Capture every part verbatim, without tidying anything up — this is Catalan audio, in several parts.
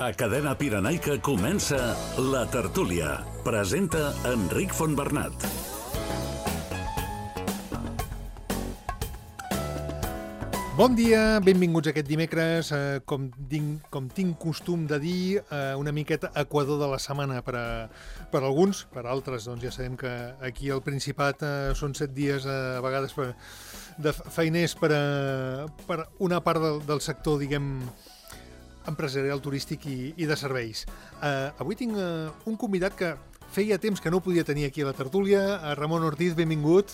A Cadena Pirenaica comença La Tertúlia. Presenta Enric Fontbernat. Bon dia, benvinguts aquest dimecres. Eh, com, tinc, com tinc costum de dir, eh, una miqueta equador de la setmana per a, per a alguns, per a altres doncs ja sabem que aquí al Principat eh, són set dies eh, a vegades per, de feiners per a, per una part del, del sector, diguem, empresarial, turístic i, i de serveis. Eh, avui tinc eh, un convidat que feia temps que no podia tenir aquí a la tertúlia, a Ramon Ortiz, benvingut.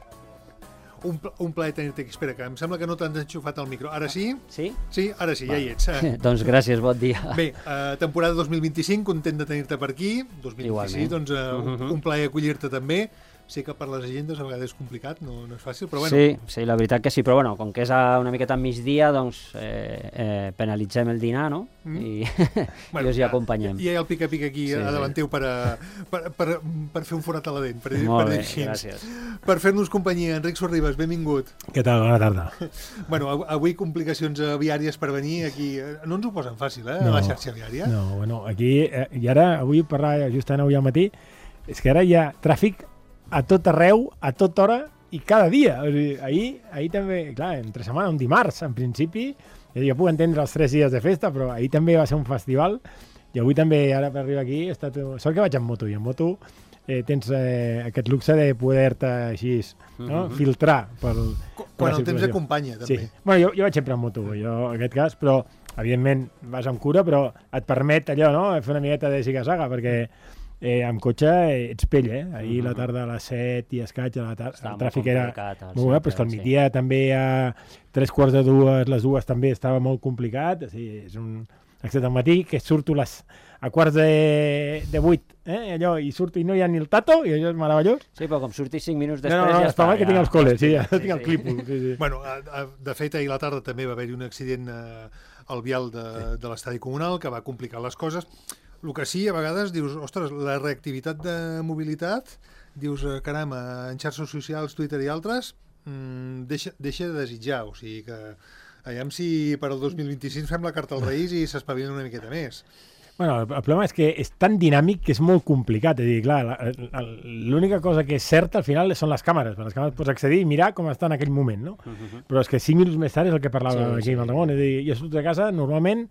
Un, un plaer tenir-te aquí. Espera, que em sembla que no t'han enxufat el micro. Ara sí? Sí? Sí, ara sí, Va. ja hi ets. Eh. Doncs gràcies, bon dia. Bé, eh, temporada dos mil vint-i-cinc, content de tenir-te per aquí. dos mil vint-i-sis, doncs eh, uh -huh. un plaer acollir-te també. Sé que per les agendes a vegades és complicat, no, no és fàcil, però bueno. Sí, sí, la veritat que sí, però bueno, com que és a una miqueta a migdia, doncs eh, eh, penalitzem el dinar, no? Mm. I, bueno, i us hi acompanyem. Ja, ja hi ha el pica-pica aquí sí, a davant teu per, a, per, per, per fer un forat a la dent, per, Molt per dir bé, així. gràcies. Per fer-nos companyia, Enric Sorribas, benvingut. Què tal? Bona tarda. Bueno, avui complicacions viàries per venir aquí. No ens ho posen fàcil, eh, no, a la xarxa viària. No, bueno, aquí, eh, i ara, avui parlava justament avui al matí, és que ara hi ha tràfic a tot arreu, a tota hora i cada dia. O sigui, ahir, ahir també, clar, entre setmana, un dimarts, en principi, jo puc entendre els tres dies de festa, però ahir també va ser un festival, i avui també, ara per arribar aquí, he estat... Sort que vaig en moto, i en moto eh, tens eh, aquest luxe de poder-te així, no? Mm-hmm. filtrar pel, quan el temps acompanya, també. Sí. Bueno, jo, jo vaig sempre en moto, jo, en aquest cas, però evidentment vas amb cura, però et permet allò, no?, fer una miqueta de siga-saga, perquè Eh, amb cotxe eh, ets pell, eh? Ahir uh-huh. la tarda a les set i escaig, a la tarda, el tràfic era molt bé, però és que al migdia sí. també a tres quarts de dues, les dues també estava molt complicat, o sigui, és un accés al matí, que surto les, a quarts de, de vuit, eh? Allò, i surto i no hi ha ni el tato, i allò és meravellós. Sí, però com surtis cinc minuts després no, no, no, ja està. No, no, que ja, tinc els coles, sí, ja sí, tinc el sí. clípol. Sí, sí. Bueno, de fet, ahir a la tarda també va haver-hi un accident eh, al vial de, sí. de l'estadi comunal que va complicar les coses. El que sí, a vegades dius, ostres, la reactivitat de mobilitat, dius, caram, en xarxes socials, Twitter i altres, mmm, deixa, deixa de desitjar. O sigui que, aviam si per al dos mil vint-i-sis fem la carta als Reis i s'espavilen una miqueta més. Bueno, el, el problema és que és tan dinàmic que és molt complicat. És a dir, clar, l'única cosa que és certa al final són les càmeres. Per les càmeres pots accedir i mirar com està en aquell moment, no? Uh-huh. Però és que cinc minuts més tard és el que parlava sí, aquí sí. amb el Ramon. És a dir, jo surto de casa, normalment,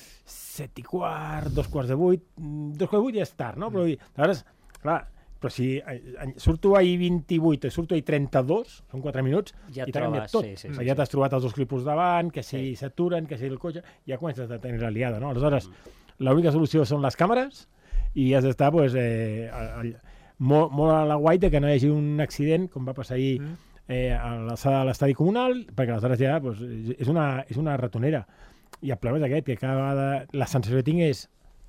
set i quart, dos quarts de vuit, dos quarts de vuit ja és tard, no? Però, aleshores, clar, però si surto ahir vint-i-vuit, surto ahir trenta-dos, són quatre minuts, ja i t'ha canviat tot. Sí, sí, sí, sí, ja sí. t'has trobat els dos clipos davant, que si s'aturen, sí. que si el cotxe, ja comences a tenir la liada, no? Aleshores, mm. l'única solució són les càmeres i has d'estar, pues, eh, molt, molt a la guaita que no hi hagi un accident, com va passar ahir mm. eh, a l'alçada de l'estadi comunal, perquè aleshores ja pues, és, una, és una ratonera. I el problema és aquest, que cada vegada la sensació que tinc és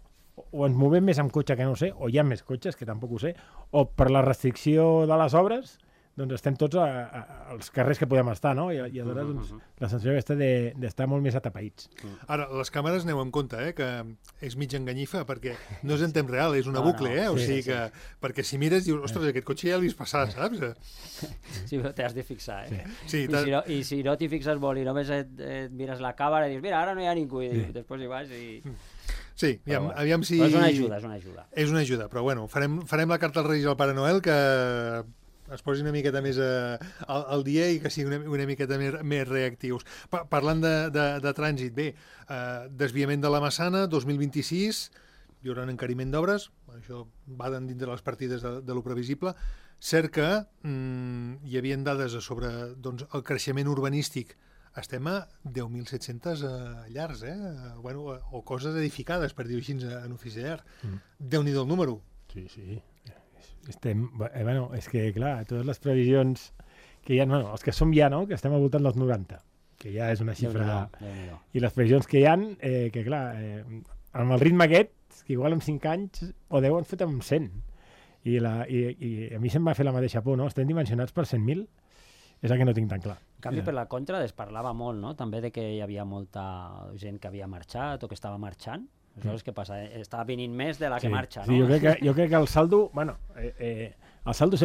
o ens movem més amb cotxe que no ho sé, o hi ha més cotxes, que tampoc ho sé, o per la restricció de les obres, doncs estem tots a, a, als carrers que podem estar, no? I, i aleshores doncs, uh -huh. la sensació aquesta d'estar de, molt més atapeïts. Uh -huh. Ara, les càmeres aneu en compte, eh, que és mig enganyifa, perquè no és en temps real, és una no, bucle, eh? No. O sigui sí, que, sí. perquè si mires, dius, ostres, aquest cotxe ja l'he vist passar, saps? Sí, però t'has de fixar, eh? Sí. Sí, I, si no, I si no t'hi fixes molt i només et, et mires la càmera i dius, mira, ara no hi ha ningú, i sí. després hi vas i... Sí, aviam, bueno, aviam si... Però és una ajuda, és una ajuda. És una ajuda, però bueno, farem, farem la carta als Reis al Pare Noel, que es posi una miqueta més a, al, al dia i que sigui una, una miqueta més, més reactius. Pa, parlant de, de, de trànsit, bé, eh, desviament de la Massana, dos mil vint-i-sis, hi haurà un encariment d'obres, això va dins de les partides de, de lo previsible. Cert que mm, hi havia dades sobre doncs, el creixement urbanístic. Estem a deu mil set-centes uh, llars, eh? Uh, bueno, uh, o coses edificades, per dir-ho així, en oficial. Mm. Déu-n'hi-do el número. Sí, sí. Estem, eh, bueno, és que, clar, totes les previsions que hi ha, bueno, els que som ja, no?, que estem al voltant dels noranta, que ja és una xifra... Déu-n'hi-do, Déu-n'hi-do. I les previsions que hi ha, eh, que clar, eh, amb el ritme aquest, que igual en cinc anys o deu han fet amb cent. I, la, i, i a mi se'm va fer la mateixa por, no? Estem dimensionats per cent mil. És el que no tinc tan clar. En canvi, per la contra, es parlava molt, no?, també de que hi havia molta gent que havia marxat o que estava marxant. Aleshores, mm. què passa? Estava venint més de la sí, que marxa, no? Sí, jo crec que, jo crec que el saldo... Bueno, eh, eh, el saldo sempre,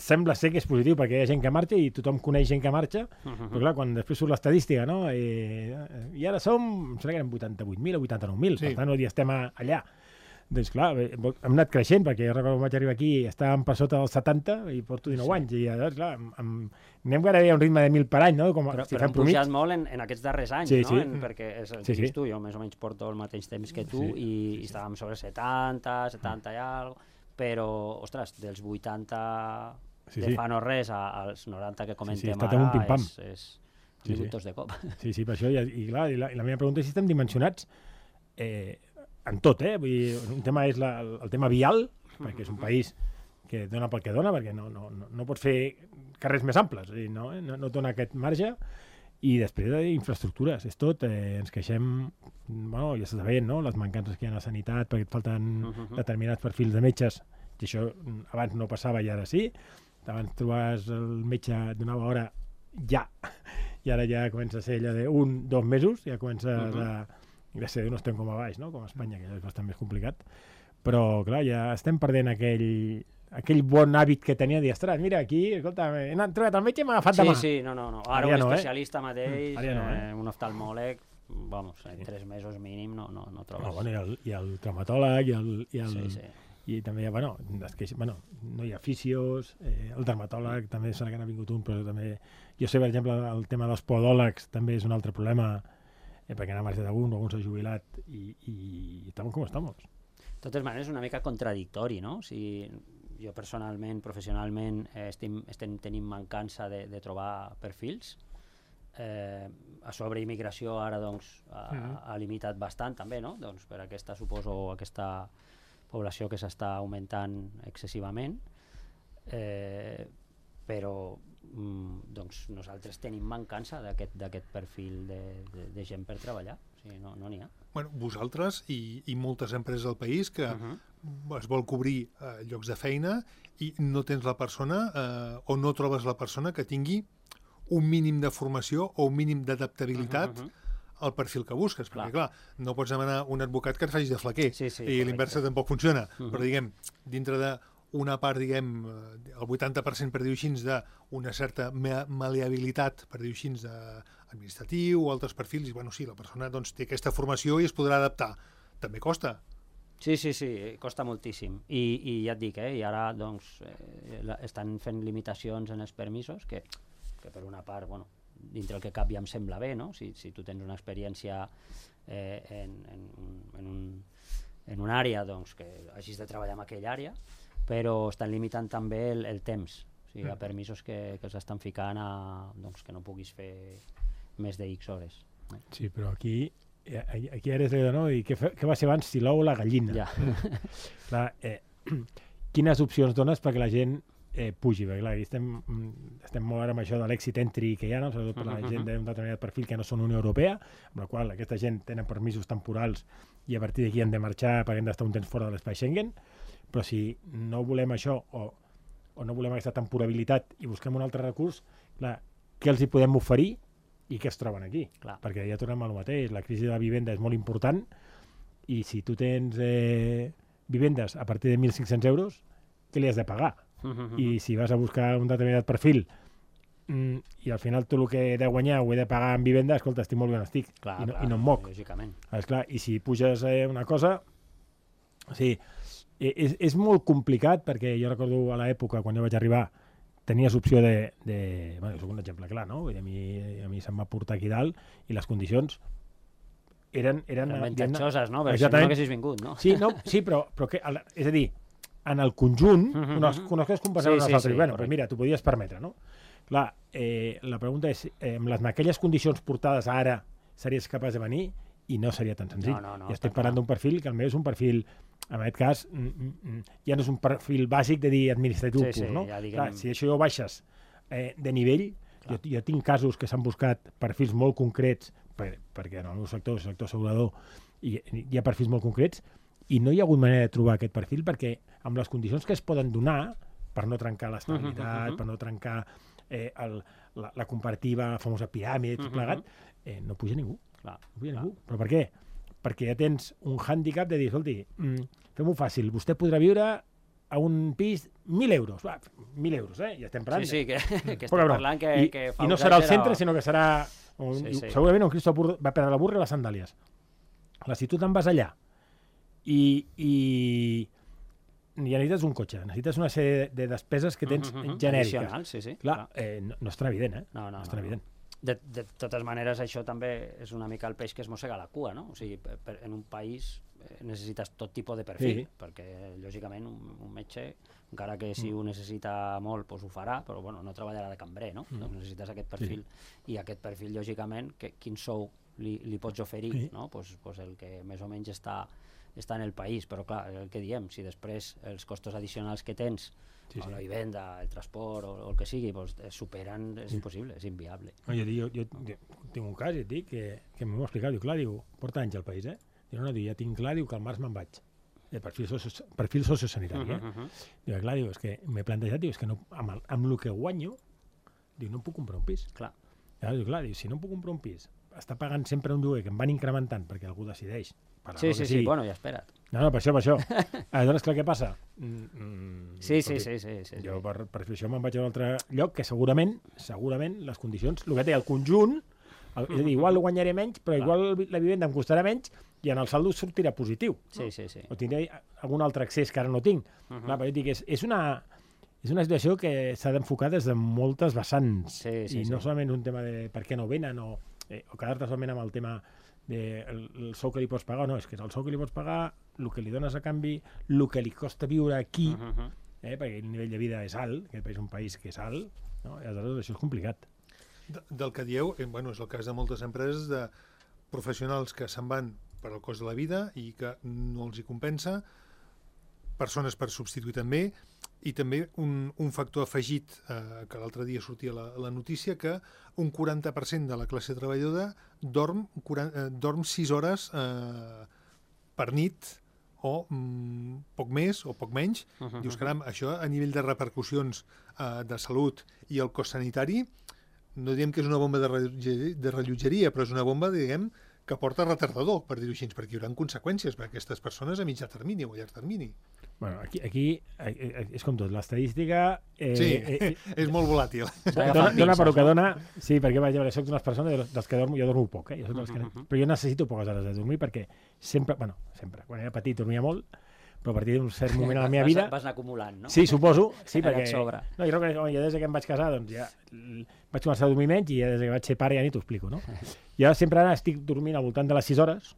sembla ser que és positiu perquè hi ha gent que marxa i tothom coneix gent que marxa, uh -huh. però clar, quan després surt l'estadística, no? I, i ara som, em sembla que eren vuitanta-vuit mil o vuitanta-nou mil, sí. Per tant, no estem allà. Doncs clar, hem anat creixent, perquè jo recordo que vaig arribar aquí, estàvem per sota dels setanta i porto dinou sí. anys, i llavors, clar, amb, amb, anem gairebé a un ritme de mil per any, no? Com, però si però hem pujat molt en, en aquests darrers anys, sí, no? Sí. En, perquè és el sí, que dius sí. tu, jo més o menys porto el mateix temps que tu, sí. i, i estàvem sobre setanta, setanta i alguna cosa, però, ostres, dels vuitanta sí, de sí. fa no res als noranta que comentem sí, sí, ara, un és, és sí, minutos sí. de cop. Sí, sí, per això, i, i clar, i la, i la meva pregunta és si estem dimensionats eh, en tot, eh? Vull dir, un tema és la, el, el tema vial, perquè és un país que dona pel que dona, perquè no, no, no, no pots fer carrers més amples, dir, no, no, no et dona aquest marge, i després d'infraestructures, és tot, eh, ens queixem, bueno, ja s'està veient, no?, les mancances que hi ha a la sanitat, perquè et falten uh -huh. determinats perfils de metges, i això abans no passava i ara sí, abans trobaves el metge donava hora ja, i ara ja comença a ser allò d'un, dos mesos, ja comences uh -huh. a... gràcies a Déu no estem com a baix, no?, com a Espanya, que ja és bastant més complicat, però clar, ja estem perdent aquell, aquell bon hàbit que tenia de dir, ostres, mira, aquí, escolta, he trobat el metge i m'ha agafat sí, demà. Sí, sí, no, no, no. Ara, ara un no, especialista eh? mateix, no, eh? eh, un oftalmòleg, vamos, en sí. tres mesos mínim no, no, no trobes. No, bueno, i el, i el traumatòleg, i el... I el sí, sí. I també, bueno, que, bueno, no hi ha fisios, eh, el dermatòleg també sembla que n'ha vingut un, però també... Jo sé, per exemple, el tema dels podòlegs també és un altre problema, eh, perquè n'ha marxat algun, algun s'ha jubilat, i, i estem com estem. De totes maneres, és una mica contradictori, no? O sigui, jo personalment, professionalment, eh, estem, estem tenint mancança de, de trobar perfils. Eh, a sobre immigració ara doncs, ha, uh-huh. ha limitat bastant també, no? Doncs per aquesta, suposo, aquesta població que s'està augmentant excessivament, eh, però mm, doncs nosaltres tenim mancança d'aquest perfil de, de, de gent per treballar, o sigui, no n'hi no ha. Bueno, vosaltres i, i moltes empreses del país que uh-huh. es vol cobrir eh, llocs de feina i no tens la persona eh, o no trobes la persona que tingui un mínim de formació o un mínim d'adaptabilitat uh-huh, uh-huh. al perfil que busques, perquè clar, no pots demanar un advocat que et faci de flaquer, sí, sí, i l'inversa tampoc funciona, uh-huh. però diguem, dintre d'una part, diguem, el vuitanta per cent per dir-ho així, d'una certa maleabilitat, per dir-ho així, administratiu o altres perfils, i bueno, sí, la persona doncs, té aquesta formació i es podrà adaptar. També costa. Sí, sí, sí, costa moltíssim. I, i ja et dic, eh, i ara doncs, eh, estan fent limitacions en els permisos, que, que per una part, bueno, dintre el que cap ja em sembla bé, no? Si, si tu tens una experiència eh, en, en, en, un, en una àrea, doncs que hagis de treballar en aquella àrea, però estan limitant també el, el temps. O sigui, hi ha permisos que, que els estan ficant a, doncs, que no puguis fer més de X hores. Eh? Sí, però aquí, aquí ara és allò, no? I què, què va ser abans, si l'ou o la gallina? Ja. Clar, eh, quines opcions dones perquè la gent Eh, pugi, perquè clar, estem, estem molt ara amb això de l'èxit entry que hi ha, no? Sobretot per la gent d'un determinat perfil que no són Unió Europea, amb la qual aquesta gent tenen permisos temporals i a partir d'aquí han de marxar perquè han d'estar un temps fora de l'espai Schengen, però si no volem això o, o no volem aquesta temporalitat i busquem un altre recurs, clar, què els hi podem oferir i què es troben aquí? Clar. Perquè ja tornem al mateix, la crisi de la vivenda és molt important i si tu tens eh, vivendes a partir de mil cinc-cents euros, què li has de pagar? Uh-huh. I si vas a buscar un determinat perfil mm, i al final tu el que he de guanyar ho he de pagar en vivenda, escolta, estic molt bé on estic. Clar, i, no, clar, i no em moc. Lògicament. Esclar, i si puges eh, una cosa, o sigui, és, és molt complicat perquè jo recordo a l'època quan jo vaig arribar tenies opció de, de bueno, soc un exemple clar, no? A mi, a mi se'm va portar aquí dalt i les condicions eren... eren, eren avantatjoses, no? Perquè si no haguessis vingut, no? Sí, no, sí però, però que, és a dir, en el conjunt, uh-huh. unes, unes coses compensaven sí, sí, les altres. Sí, bueno, però mira, t'ho podies permetre, no? Clar, eh, la pregunta és, eh, amb les, aquelles condicions portades ara, series capaç de venir? I no seria tan senzill. No, no, no, I estem parlant d'un perfil que al meu és un perfil, en aquest cas, mm, mm, ja no és un perfil bàsic de dir administratiu sí, pur, sí, no? Ja diguem... Clar, si això ho baixes eh, de nivell, jo, jo tinc casos que s'han buscat perfils molt concrets, per, perquè en el meu sector, el sector assegurador, hi, hi ha perfils molt concrets, i no hi ha hagut manera de trobar aquest perfil perquè amb les condicions que es poden donar per no trencar l'estabilitat, uh-huh, uh-huh. per no trencar eh, el, la, la comparativa, la famosa piràmide, tot uh-huh. plegat, eh, no puja ningú. Clar, no puja clar. ningú. Però per què? Perquè ja tens un hàndicap de dir, escolti, mm, fem-ho fàcil, vostè podrà viure a un pis mil euros. Va, mil euros, eh? Ja estem parlant. Sí, sí, que, que estem Però, parlant que, I, que fa I no uns serà anys al centre, era- sinó que serà... Un, Sí, sí. Segurament un Cristo Burro va perdre la burra i les sandàlies. Clar, si tu te'n vas allà i, i ja necessites un cotxe, necessites una sèrie de despeses que tens Mhm, mhm, genèriques. addicionals, sí, sí, Clar, clar. eh, no, no és tan evident, eh? No, no, és tan no, no. evident. De, de totes maneres, això també és una mica el peix que es mossega la cua, no? O sigui, per, per, en un país eh, necessites tot tipus de perfil, Sí. perquè, lògicament, un, un metge, encara que si ho necessita molt, doncs ho farà, però bueno, no treballarà de cambrer, no? Mm. Doncs necessites aquest perfil, i aquest perfil, lògicament, que, quin sou li, li pots oferir, Sí. no? Pues, pues el que més o menys està, està en el país, però clar, el que diem, si després els costos addicionals que tens, Sí, o sí. la vivenda, el transport o, o el que sigui, pues, es superen, és impossible, és inviable. No, jo, dic, jo, jo, tinc un cas, i et dic, que, que m'ho va explicar, diu, clar, diu, porta anys al país, eh? Diu, no, diu, ja tinc clar, diu, que al març me'n vaig. De perfil, socio, perfil sociosanitari, eh? Uh -huh. Diu, clar, diu, és que m'he plantejat, diu, és que no, amb, el, amb el que guanyo, diu, no em puc comprar un pis. Clar. Ja, diu, clar, diu, si no em puc comprar un pis, està pagant sempre un lloguer que em van incrementant perquè algú decideix. Per la Sí, raó sí, que sí, sigui. bueno, ja espera't. No, no, per això, per això. Aleshores, clar, què passa? Mm, mm, Sí, sí, escolti, sí, sí, sí, sí. Jo per, per fer això me'n vaig a un altre lloc que segurament, segurament, les condicions, el que té el conjunt, el, és a dir, igual guanyaré menys, però igual la vivenda em costarà menys i en el saldo sortirà positiu. Sí, sí, sí. O tindré algun altre accés que ara no tinc. Uh -huh. Clar, però jo dic, és, és, una, és una situació que s'ha d'enfocar des de moltes vessants. Sí, sí, I sí. no solament un tema de per què no venen o, eh, o quedar-te solament amb el tema de el, el sou que li pots pagar. No, és que és el sou que li pots pagar, el que li dones a canvi, el que li costa viure aquí, Uh -huh. eh, perquè el nivell de vida és alt, aquest país és un país que és alt, no? I aleshores això és complicat. De, del que dieu, eh, bueno, és el cas de moltes empreses de professionals que se'n van per al cost de la vida i que no els hi compensa, persones per substituir també, i també un, un factor afegit, eh, que l'altre dia sortia la, la notícia, que un quaranta per cent de la classe treballadora dorm, quaranta, eh, dorm sis hores eh, per nit, o mm, poc més o poc menys. Uh -huh. Dius, caram, això a nivell de repercussions eh, de salut i el cost sanitari, no diem que és una bomba de rellotgeria, de rellotgeria, però és una bomba, diguem, que porta retardador, per dir-ho així, perquè hi haurà conseqüències per a aquestes persones a mitjà termini o a llarg termini. Bueno, aquí, aquí eh, és com tot, l'estadística... Eh, Sí, eh, és molt volàtil. dona, dona per el que dona, sí, perquè vaja, soc d'unes persones dels, dels que dormo, jo dormo poc, eh? Jo soc dels que, Uh -huh. però jo necessito poques hores de dormir perquè sempre, bueno, sempre, quan era petit dormia molt, però a partir d'un cert moment a la meva vida... Vas, vas anar acumulant, no? Sí, suposo, sí, Era perquè... et sobra. No, jo crec que home, jo des que em vaig casar, doncs ja l- vaig començar a dormir menys i ja des que vaig ser pare ja ni t'ho explico, no? I ara sempre ara estic dormint al voltant de les sis hores,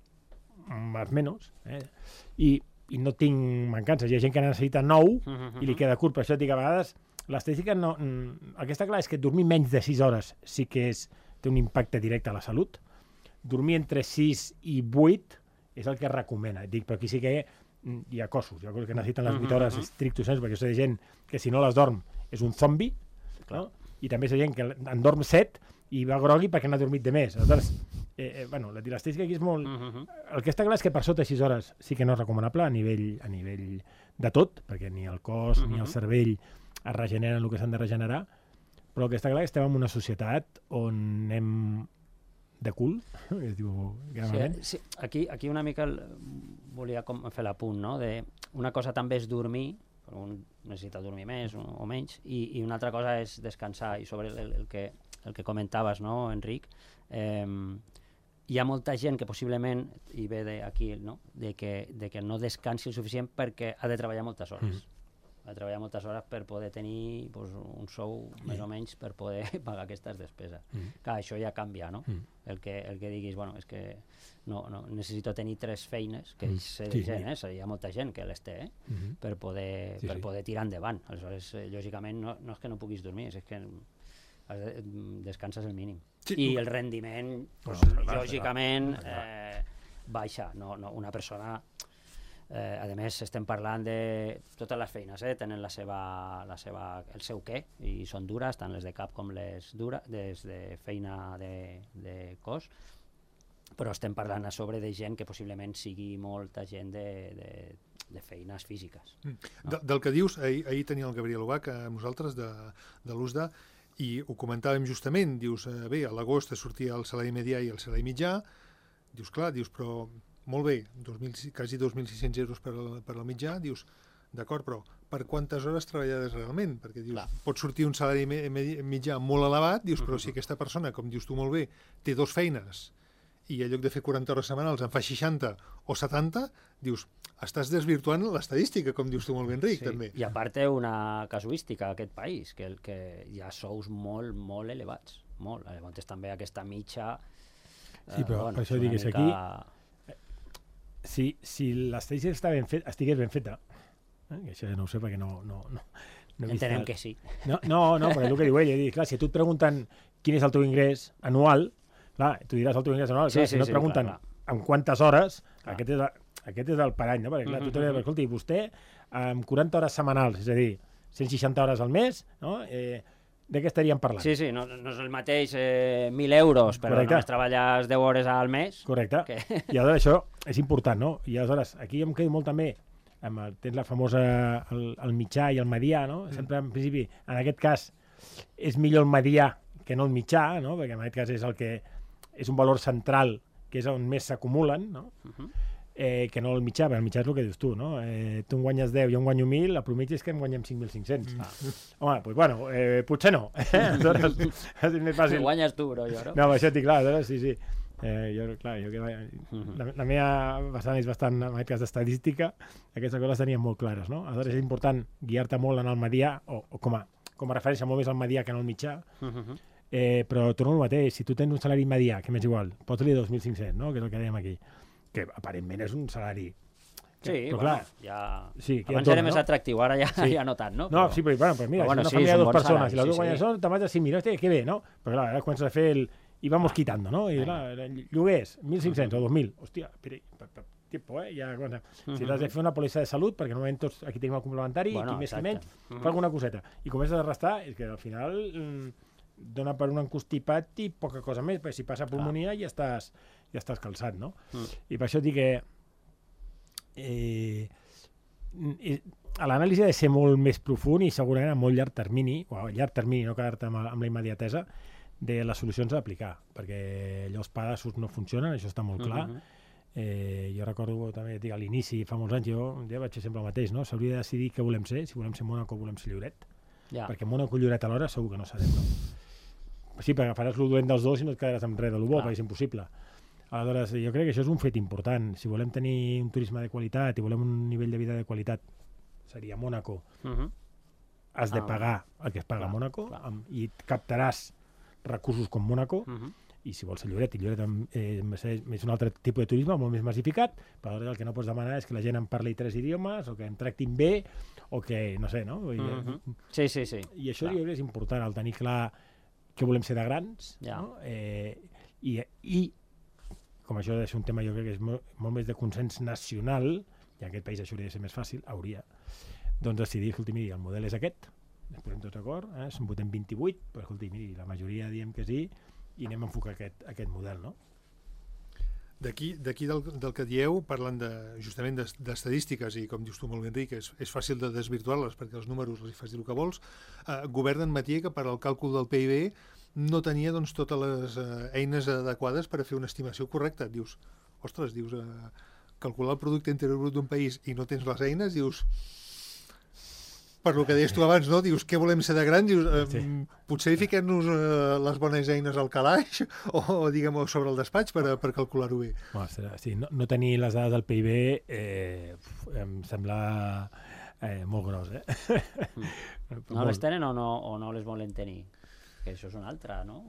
més o menys, eh? I, i no tinc mancances. Hi ha gent que necessita nou Uh -huh. i li queda curt, per això et dic a vegades l'estadística no... mm, El que està clar és que dormir menys de sis hores sí que és, té un impacte directe a la salut. Dormir entre sis i vuit és el que es recomana. Dic, però aquí sí que mm, hi ha cossos, hi ha cossos que necessiten les vuit hores estrictament, perquè això és gent que si no les dorm és un zombi, no? I també és gent que en dorm set i va grogui perquè no ha dormit de més. Aleshores, eh, eh, bueno, l'estadística aquí és molt... Uh -huh. El que està clar és que per sota sis hores sí que no és recomanable a nivell, a nivell de tot, perquè ni el cos uh -huh. ni el cervell es regeneren el que s'han de regenerar, però el que està clar és que estem en una societat on anem de cul, es diu gramament. Sí, sí, aquí, aquí una mica el, volia com fer l'apunt, no? De, una cosa també és dormir, però un necessita dormir més o, o menys, i, i una altra cosa és descansar, i sobre el, el, que, el que comentaves, no, Enric, eh, hi ha molta gent que possiblement, i ve d'aquí, no? de, que, de que no descansi el suficient perquè ha de treballar moltes hores. Mm. Ha de treballar moltes hores per poder tenir pues, un sou mm. més o menys per poder pagar aquestes despeses. Mm. Clar, això ja canvia, no? Mm. El, que, el que diguis, bueno, és que no, no, necessito tenir tres feines, que mm. és sí, gent, sí. eh? Hi ha molta gent que les té, eh? Mm -hmm. per, poder, sí, per sí. poder tirar endavant. Aleshores, eh, lògicament, no, no és que no puguis dormir, és que has de, descanses el mínim. Sí, I no. el rendiment, pues, No, clar, lògicament, clar, clar. eh, baixa. No, no, una persona... Eh, a més, estem parlant de totes les feines, eh? Tenen la seva, la seva, el seu què, i són dures, tant les de cap com les dures, des de feina de, de cos, però estem parlant a sobre de gent que possiblement sigui molta gent de, de, de feines físiques. Mm. De, del que dius, ahir, ahir tenia el Gabriel Ubach amb nosaltres de, de l'U S D A, i ho comentàvem justament, dius, eh, bé, a l'agost sortia el salari medià i el salari mitjà, dius, clar, dius, però molt bé, dos mil, quasi dos mil sis-cents euros per al, per al mitjà, dius, d'acord, però per quantes hores treballades realment, perquè dius, Clar. pot sortir un salari me- me- mitjà molt elevat, dius, però si aquesta persona, com dius tu molt bé, té dos feines i en lloc de fer quaranta hores setmanals en fa seixanta o setanta, dius, estàs desvirtuant l'estadística, com dius tu molt ben, Enric, Sí. també. I a part té una casuística aquest país, que, el, que hi ha sous molt, molt elevats, molt. Llavors també aquesta mitja... Sí, però per això és una dic que si mica- Si, si l'estadística està ben fet, estigués ben feta, eh? que això no ho sé perquè no... no, no, no he vist Entenem el- que sí. No, no, no, perquè és el que diu ell. Dic, clar, si tu et pregunten quin és el teu ingrés anual, clar, tu diràs el teu ingrés anual. Sí, Clar, sí, si no et sí, pregunten clar, en quantes hores, Clar. aquest és, el, aquest és el parany, no? Perquè clar, tu Mhm, t'hauries de dir, mhm. escolti, vostè amb quaranta hores setmanals, és a dir, cent seixanta hores al mes, no? Eh, de què estaríem parlant? Sí, sí, no, no és el mateix eh, mil euros, però Correcte. només treballes deu hores al mes. Correcte. Que... I aleshores això és important, no? I aleshores, aquí em quedo molt també, amb el, tens la famosa, el, el mitjà i el medià, no? Sempre, en principi, en aquest cas, és millor el medià que no el mitjà, no? Perquè en aquest cas és el que és un valor central, que és on més s'acumulen, no? Uh -huh. eh, que no el mitjà, perquè el mitjà és el que dius tu, no? Eh, tu en guanyes deu, jo en guanyo mil, la mitja és que en guanyem cinc mil cinc-cents. Ah. Home, doncs bueno, eh, potser no. Aleshores, és més fàcil. Guanyes tu, però jo no. No, això dic, clar, aleshores, sí, sí. Eh, jo, clar, jo que Mhm. la, la meva vessant és bastant, en aquest cas d'estadística, aquestes coses tenien molt clares, no? Aleshores és important guiar-te molt en el medià, o, o com, a, com a referència molt més al medià que en el mitjà, Uh -huh. eh, però torno al mateix, si tu tens un salari medià, que m'és igual, pots-li dos mil cinc-cents, no? Que és el que dèiem aquí, que aparentment és un salari... Sí, però bueno, clar, ja... sí, que Abans ja era torna, més no? atractiu, ara ja, Sí. ja no tant, no? No, Però- sí, però bueno, pues mira, Però bueno, si sí, una família de són dos bons persones salaris, i les sí, dues guanyes sí. són, te'n vas a cinc mil, hòstia, que bé, no? Però clar, ara comences a fer el... i vamos quitando, no? I clar, lloguers, mil cinc-cents o dos mil, hòstia, però, tipo, eh? Ja, comença. Si t'has de fer una pòlissa de salut, perquè normalment tots aquí tenim el complementari, Bueno, qui més qui exacte. menys, Mhm. fa alguna coseta. I comences a restar, és que al final mm, dona per un encostipat i poca cosa més, perquè si passa pulmonia ja estàs, ja estàs calçat, no? Mm. I per això dic que eh, eh, l'anàlisi ha de ser molt més profund i segurament a molt llarg termini, o a llarg termini, no quedar-te amb, amb la immediatesa, de les solucions a aplicar, perquè allò els pedaços no funcionen, això està molt clar. Mhm. Eh, jo recordo també, dic, a l'inici, fa molts anys, jo ja vaig fer sempre el mateix, no? S'hauria de decidir què volem ser, si volem ser Mónaco o volem ser Lloret, Ja. perquè Mónaco i Lloret alhora segur que no serem, no? Sí, perquè agafaràs el dolent dels dos i no et quedaràs amb res de lo bo, Clar. perquè és impossible. Aleshores, jo crec que això és un fet important. Si volem tenir un turisme de qualitat i volem un nivell de vida de qualitat, seria Mónaco, Mhm. has de Ah, pagar el que es paga a clar, Mónaco clar. amb, i captaràs recursos com Mónaco, Mhm. i si vols ser Lloret, i Lloret eh, és un altre tipus de turisme molt més massificat, però el que no pots demanar és que la gent en parli tres idiomes, o que em tractin bé, o que, no sé, no? I, Mhm. Sí, sí, sí. i això Clar. jo crec que és important, el tenir clar què volem ser de grans, Ja. no? eh, i, i com això ha de ser un tema jo crec que és molt, molt més de consens nacional, i en aquest país això hauria de ser més fàcil, hauria, doncs decidir, escolti, miri, el model és aquest, ens posem tots d'acord, eh? Se'n votem vint-i-vuit, però escolti, miri, la majoria diem que sí, i anem a enfocar aquest, aquest model, no? D'aquí d'aquí del, del que dieu, parlant de, justament d'es- d'estadístiques, i com dius tu molt bé, Enric, és, és fàcil de desvirtuar-les perquè els números els hi fas dir el que vols, eh, Govern admetia que per al càlcul del P I B no tenia doncs, totes les eh, eines adequades per a fer una estimació correcta. Dius, ostres, dius, eh, calcular el producte interior brut d'un país i no tens les eines, dius... Per lo que deies tu abans, no? Dius, què volem ser de grans? Dius, eh, Sí. potser fiquem-nos eh, les bones eines al calaix o, o diguem sobre el despatx per, a- per calcular-ho bé. Ostres, sí, no, no tenir les dades del P I B eh, uf, em sembla eh, molt gros, eh? No les tenen o no, o no les volen tenir? Que això és una altra, no?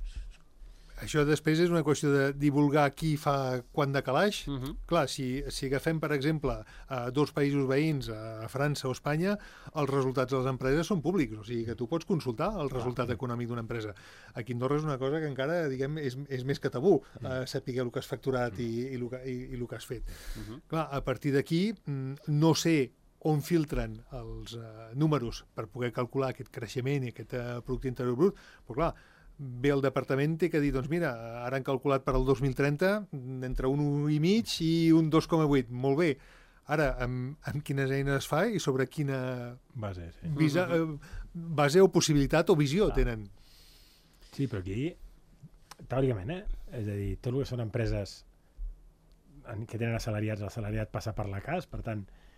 Això després és una qüestió de divulgar qui fa quant de calaix. Mhm. Clar, si, si agafem, per exemple, a dos països veïns, a França o Espanya, els resultats de les empreses són públics, o sigui que tu pots consultar el resultat econòmic d'una empresa. Aquí a Andorra és una cosa que encara, diguem, és, és més que tabú, eh, saber el que has facturat i, i, el que, i, i el que has fet. Mhm. Clar, a partir d'aquí, mm, no sé on filtren els eh, números per poder calcular aquest creixement i aquest eh, producte interior brut, però clar, ve el departament té que dir, doncs mira, ara han calculat per al dos mil trenta entre un un i mig i un dos coma vuit, molt bé. Ara, amb, amb quines eines es fa i sobre quina Base, sí. visa, eh, base o possibilitat o visió Clar. tenen. Sí, però aquí, teòricament, eh? És a dir, tot el que són empreses en- que tenen assalariats, l'assalariat passa per la C A S, per tant,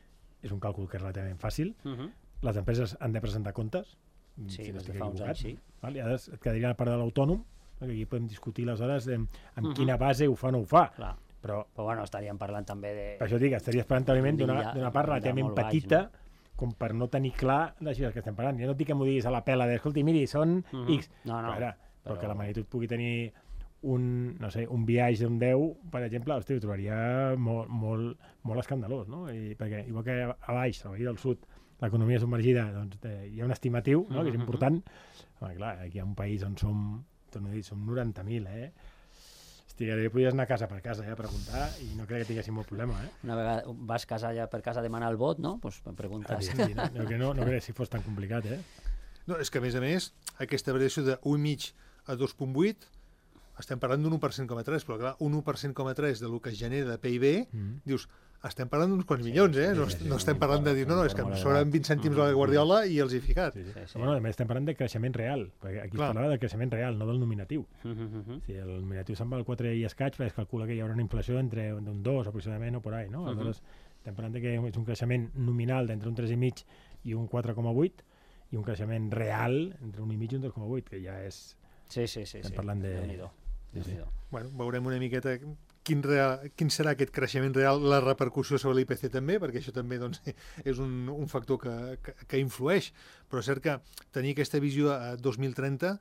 és un càlcul que és relativament fàcil. Uh -huh. Les empreses han de presentar comptes, Sí, si no des de estic fa uns equivocat. anys, sí. Val? I ara et quedaria la part de l'autònom, que aquí podem discutir aleshores amb, amb Uh -huh. quina base ho fa o no ho fa. Clar. Però, Però bueno, estaríem parlant també de... per això dic, estaries parlant també Un d'una dia- d'una part un dia relativament molt baix, petita, no? com per no tenir clar les xifres que estem parlant. Jo no et dic que m'ho diguis a la pela de, escolti, miri, són Uh -huh. X. No, no, Però, ara, però però- que la magnitud pugui tenir un, no sé, un viatge d'un deu, per exemple, hosti, ho trobaria molt, molt, molt escandalós, no? I, perquè igual que a baix, a la del sud, l'economia submergida, doncs eh, hi ha un estimatiu, no?, que és important. Home, clar, aquí hi ha un país on som, torno a dir, som noranta mil, eh? Hosti, ara podries anar casa per casa, eh, a preguntar, i no crec que tinguéssim molt problema, eh? Una vegada vas casa ja per casa a demanar el vot, no? Pues em preguntes. Sí, no, no, que no, no crec que fos tan complicat, eh? No, és que, a més a més, aquesta variació de un i mig a dos coma vuit, estem parlant d'un u per cent coma tres, però clar, un u per cent coma tres de lo que es genera de P I B, Mm. dius, estem parlant d'uns quants milions, eh? No, sí, sí, no estem sí, parlant de dir, no, no, és que em sobren vint cèntims a la Guardiola i els he ficat. Sí, sí. Sí, sí. Bueno, a més estem parlant de creixement real, perquè aquí Clar. es parlava de creixement real, no del nominatiu. Uh -huh. Si el nominatiu se'n va al quatre i escaig, es calcula que hi haurà una inflació entre un dos aproximadament o por ahí, no? Aleshores, estem parlant de que és un creixement nominal d'entre un tres i mig i un quatre coma vuit i un creixement real entre un i mig i un dos coma vuit, que ja és... Sí, sí, sí. Estem sí. parlant de- Déu-n'hi-do. Sí, sí. Déu-n'hi-do. Bueno, veurem una miqueta quin, real, quin serà aquest creixement real, la repercussió sobre l'I P C també, perquè això també doncs, és un, un factor que, que, que influeix. Però és cert que tenir aquesta visió a dos mil trenta,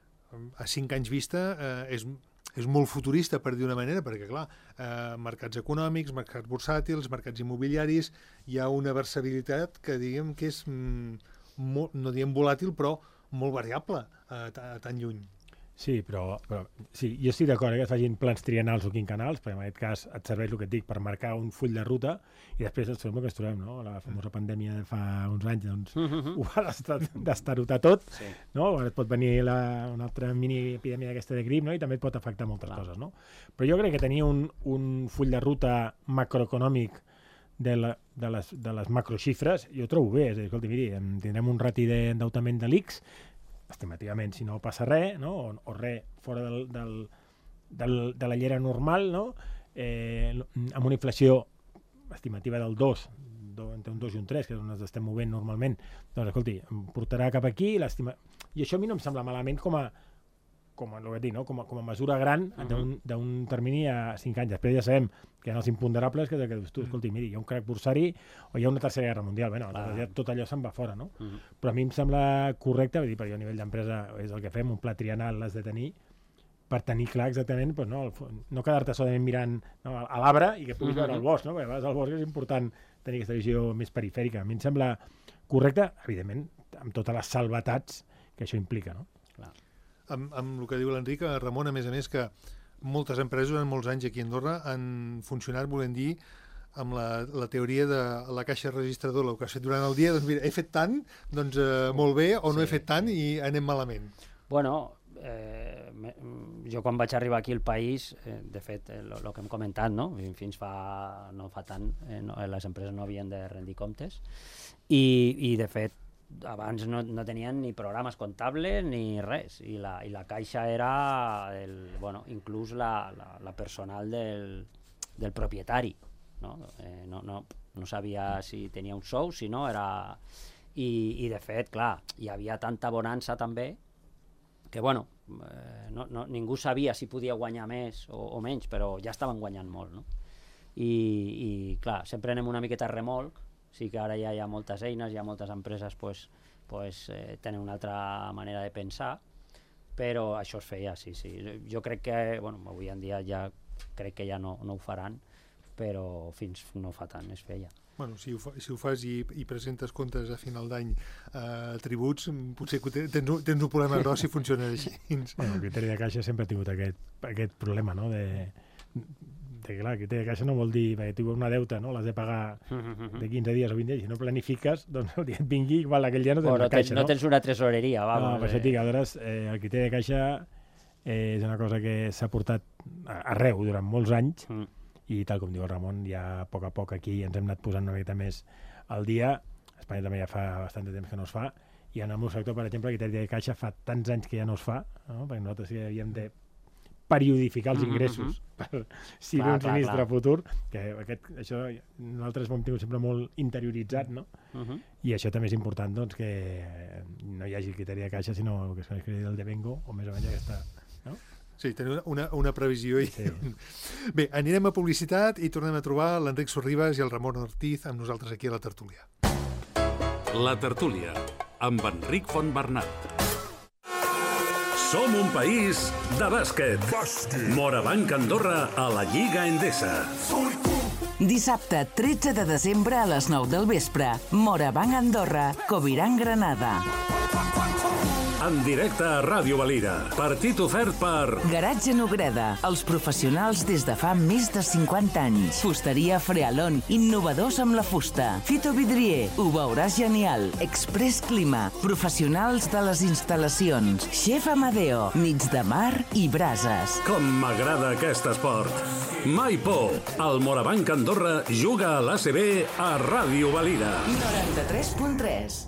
a cinc anys vista, eh, és, és molt futurista, per dir una manera, perquè, clar, eh, mercats econòmics, mercats bursàtils, mercats immobiliaris, hi ha una versatilitat que, diguem, que és, mm, molt, no diem volàtil, però molt variable a, a tan lluny. Sí, però, però sí, jo estic d'acord eh, que es facin plans triennals o quinquennals, perquè en aquest cas et serveix el que et dic per marcar un full de ruta i després ens trobem el que ens trobem, no? La famosa pandèmia de fa uns anys, doncs, Uh -huh. ho va destar- destarotar tot, Sí. no? Ara et pot venir la, una altra mini epidèmia d'aquesta de grip, no? I també et pot afectar moltes Clar. coses, no? Però jo crec que tenir un, un full de ruta macroeconòmic de, la, de, les, de les macroxifres, jo ho trobo bé, és a dir, escolta, miri, em- tindrem un rati d'endeutament de l'I C S, estimativament, si no passa res, no? o, o res fora del, del, del, de la llera normal, no? eh, amb una inflació estimativa del dos, do, entre un dos i un tres, que és on ens estem movent normalment, doncs, escolti, em portarà cap aquí, l'estima... i això a mi no em sembla malament com a, com a, el que dic, no? com a, com a mesura gran Uh-huh. d'un- d'un termini a cinc anys. Després ja sabem que hi ha els imponderables, que és el que dius tu, escolti, miri, hi ha un crac bursari o hi ha una tercera guerra mundial, bueno, Clar. ja tot allò se'n va fora, no? Uh -huh. Però a mi em sembla correcte, vull dir, perquè a nivell d'empresa és el que fem, un pla triennal l'has de tenir per tenir clar exactament, doncs, no, el fo- no quedar-te solament mirant no, a l'arbre i que puguis Mhm. veure el bosc, no? Perquè a vegades al bosc és important tenir aquesta visió més perifèrica. A mi em sembla correcte, evidentment, amb totes les salvetats que això implica, no? Amb, amb el que diu l'Enric, eh, Ramon, a més a més, que moltes empreses durant molts anys aquí a Andorra han funcionat, volem dir, amb la, la teoria de la caixa registradora, el que has fet durant el dia, doncs mira, he fet tant, doncs eh, molt bé, o no Sí, he fet tant i anem malament. Bueno, eh, me- jo quan vaig arribar aquí al país, eh, de fet, el eh, que hem comentat, no? Fins fa, no fa tant, eh, no, les empreses no havien de rendir comptes, i, i de fet, abans no, no tenien ni programes comptables ni res, i la, i la caixa era, el, bueno, inclús la, la, la personal del, del propietari, no? Eh, no, no, no sabia si tenia un sou, si no, era... I, i de fet, clar, hi havia tanta bonança també que, bueno, eh, no, no, ningú sabia si podia guanyar més o, o menys, però ja estaven guanyant molt, no? I, i clar, sempre anem una miqueta a remolc, sí que ara ja hi ha moltes eines, hi ha moltes empreses pues, pues, eh, tenen una altra manera de pensar, però això es feia, sí, sí. Jo crec que, bueno, avui en dia ja crec que ja no, no ho faran, però fins no fa tant es feia. Bueno, si ho, fa, si ho fas i, i presentes comptes a final d'any eh, tributs, mm, potser que te- tens, un- tens un problema gros si funciona així. Bueno, el criteri de caixa sempre ha tingut aquest, aquest problema, no? De, de clar, el criteri de caixa no vol dir que tinc una deuta, no? L'has de pagar de quinze dies o vint dies. Si no planifiques, doncs el dia et vingui, igual aquell dia no tens O no, la caixa, tens, no? no tens una tresoreria, No, vamos. per això eh. et dic, aleshores, eh, el criteri de caixa eh, és una cosa que s'ha portat a- arreu durant molts anys Mm. i tal com diu el Ramon, ja a poc a poc aquí ens hem anat posant una miqueta més al dia. A Espanya també ja fa bastant de temps que no es fa, i en el meu sector, per exemple, el criteri de caixa fa tants anys que ja no es fa, no? Perquè nosaltres ja havíem de periodificar els ingressos Mhm, per si Clar, un clar, sinistre clar. futur, que aquest, això nosaltres ho hem tingut sempre molt interioritzat, no? mhm. I això també és important, doncs, que no hi hagi criteri de caixa, sinó que es criteri del devengo, o més o menys aquesta... No? Sí, tenir una, una, una previsió. I... Sí. Bé, anirem a publicitat i tornem a trobar l'Enric Sorribas i el Ramon Ortiz amb nosaltres aquí a la tertúlia. La tertúlia, amb Enric Fontbernat. Som un país de bàsquet. Bàsquet. Morabanc Andorra a la Lliga Endesa. Dissabte, tretze de desembre a les nou del vespre. Morabanc Andorra, Coviran Granada. En directe a Ràdio Valira. Partit ofert per... Garatge Nogreda, els professionals des de fa més de cinquanta anys. Fusteria Frealon, innovadors amb la fusta. Fito Vidrier, ho veuràs genial. Express Clima, professionals de les instal·lacions. Chef Amadeo, nits de mar i brases. Com m'agrada aquest esport. Mai por. El Morabanc Andorra juga a l'A C B a Ràdio Valira. noranta-tres punt tres.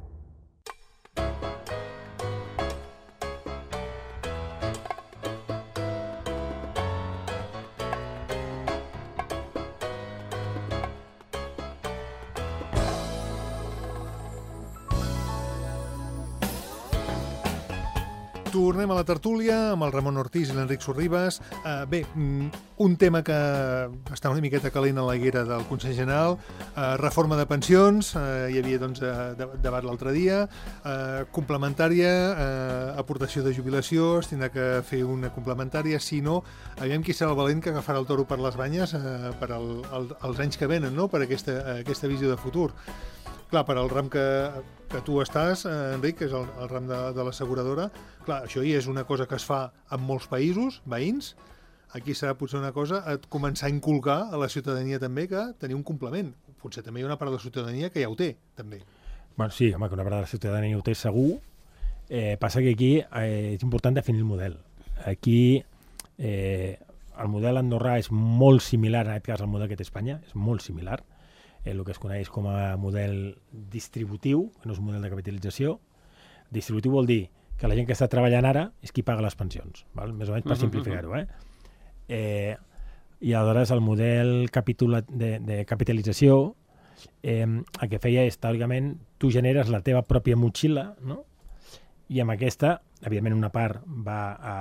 Tornem a la tertúlia amb el Ramon Ortiz i l'Enric Sorribas. Uh, bé, mm, un tema que està una miqueta calent a la higuera del Consell General, uh, reforma de pensions, uh, hi havia doncs, uh, debat l'altre dia, uh, complementària, uh, aportació de jubilació, es tindrà que fer una complementària, si no, aviam qui serà el valent que agafarà el toro per les banyes uh, per al, al, als anys que venen, no? Per aquesta, uh, aquesta visió de futur. Clar, per al ram que, que tu estàs, eh, Enric, que és el, el ram de, de l'asseguradora, clar, això ja és una cosa que es fa en molts països veïns. Aquí serà potser una cosa a començar a inculcar a la ciutadania també que tenir un complement. Potser també hi ha una part de la ciutadania que ja ho té, també. Bueno, sí, home, que una part de la ciutadania ho té segur. Eh, passa que aquí eh, és important definir el model. Aquí eh, el model andorrà és molt similar, en aquest cas, al model que té Espanya, és molt similar. El que es coneix com a model distributiu, que no és un model de capitalització. Distributiu vol dir que la gent que està treballant ara és qui paga les pensions, val? Més o menys per simplificar-ho. Eh? Eh, I aleshores el model capitula, de, de capitalització eh, el que feia és, teòricament, tu generes la teva pròpia motxilla, no? I amb aquesta, evidentment, una part va a,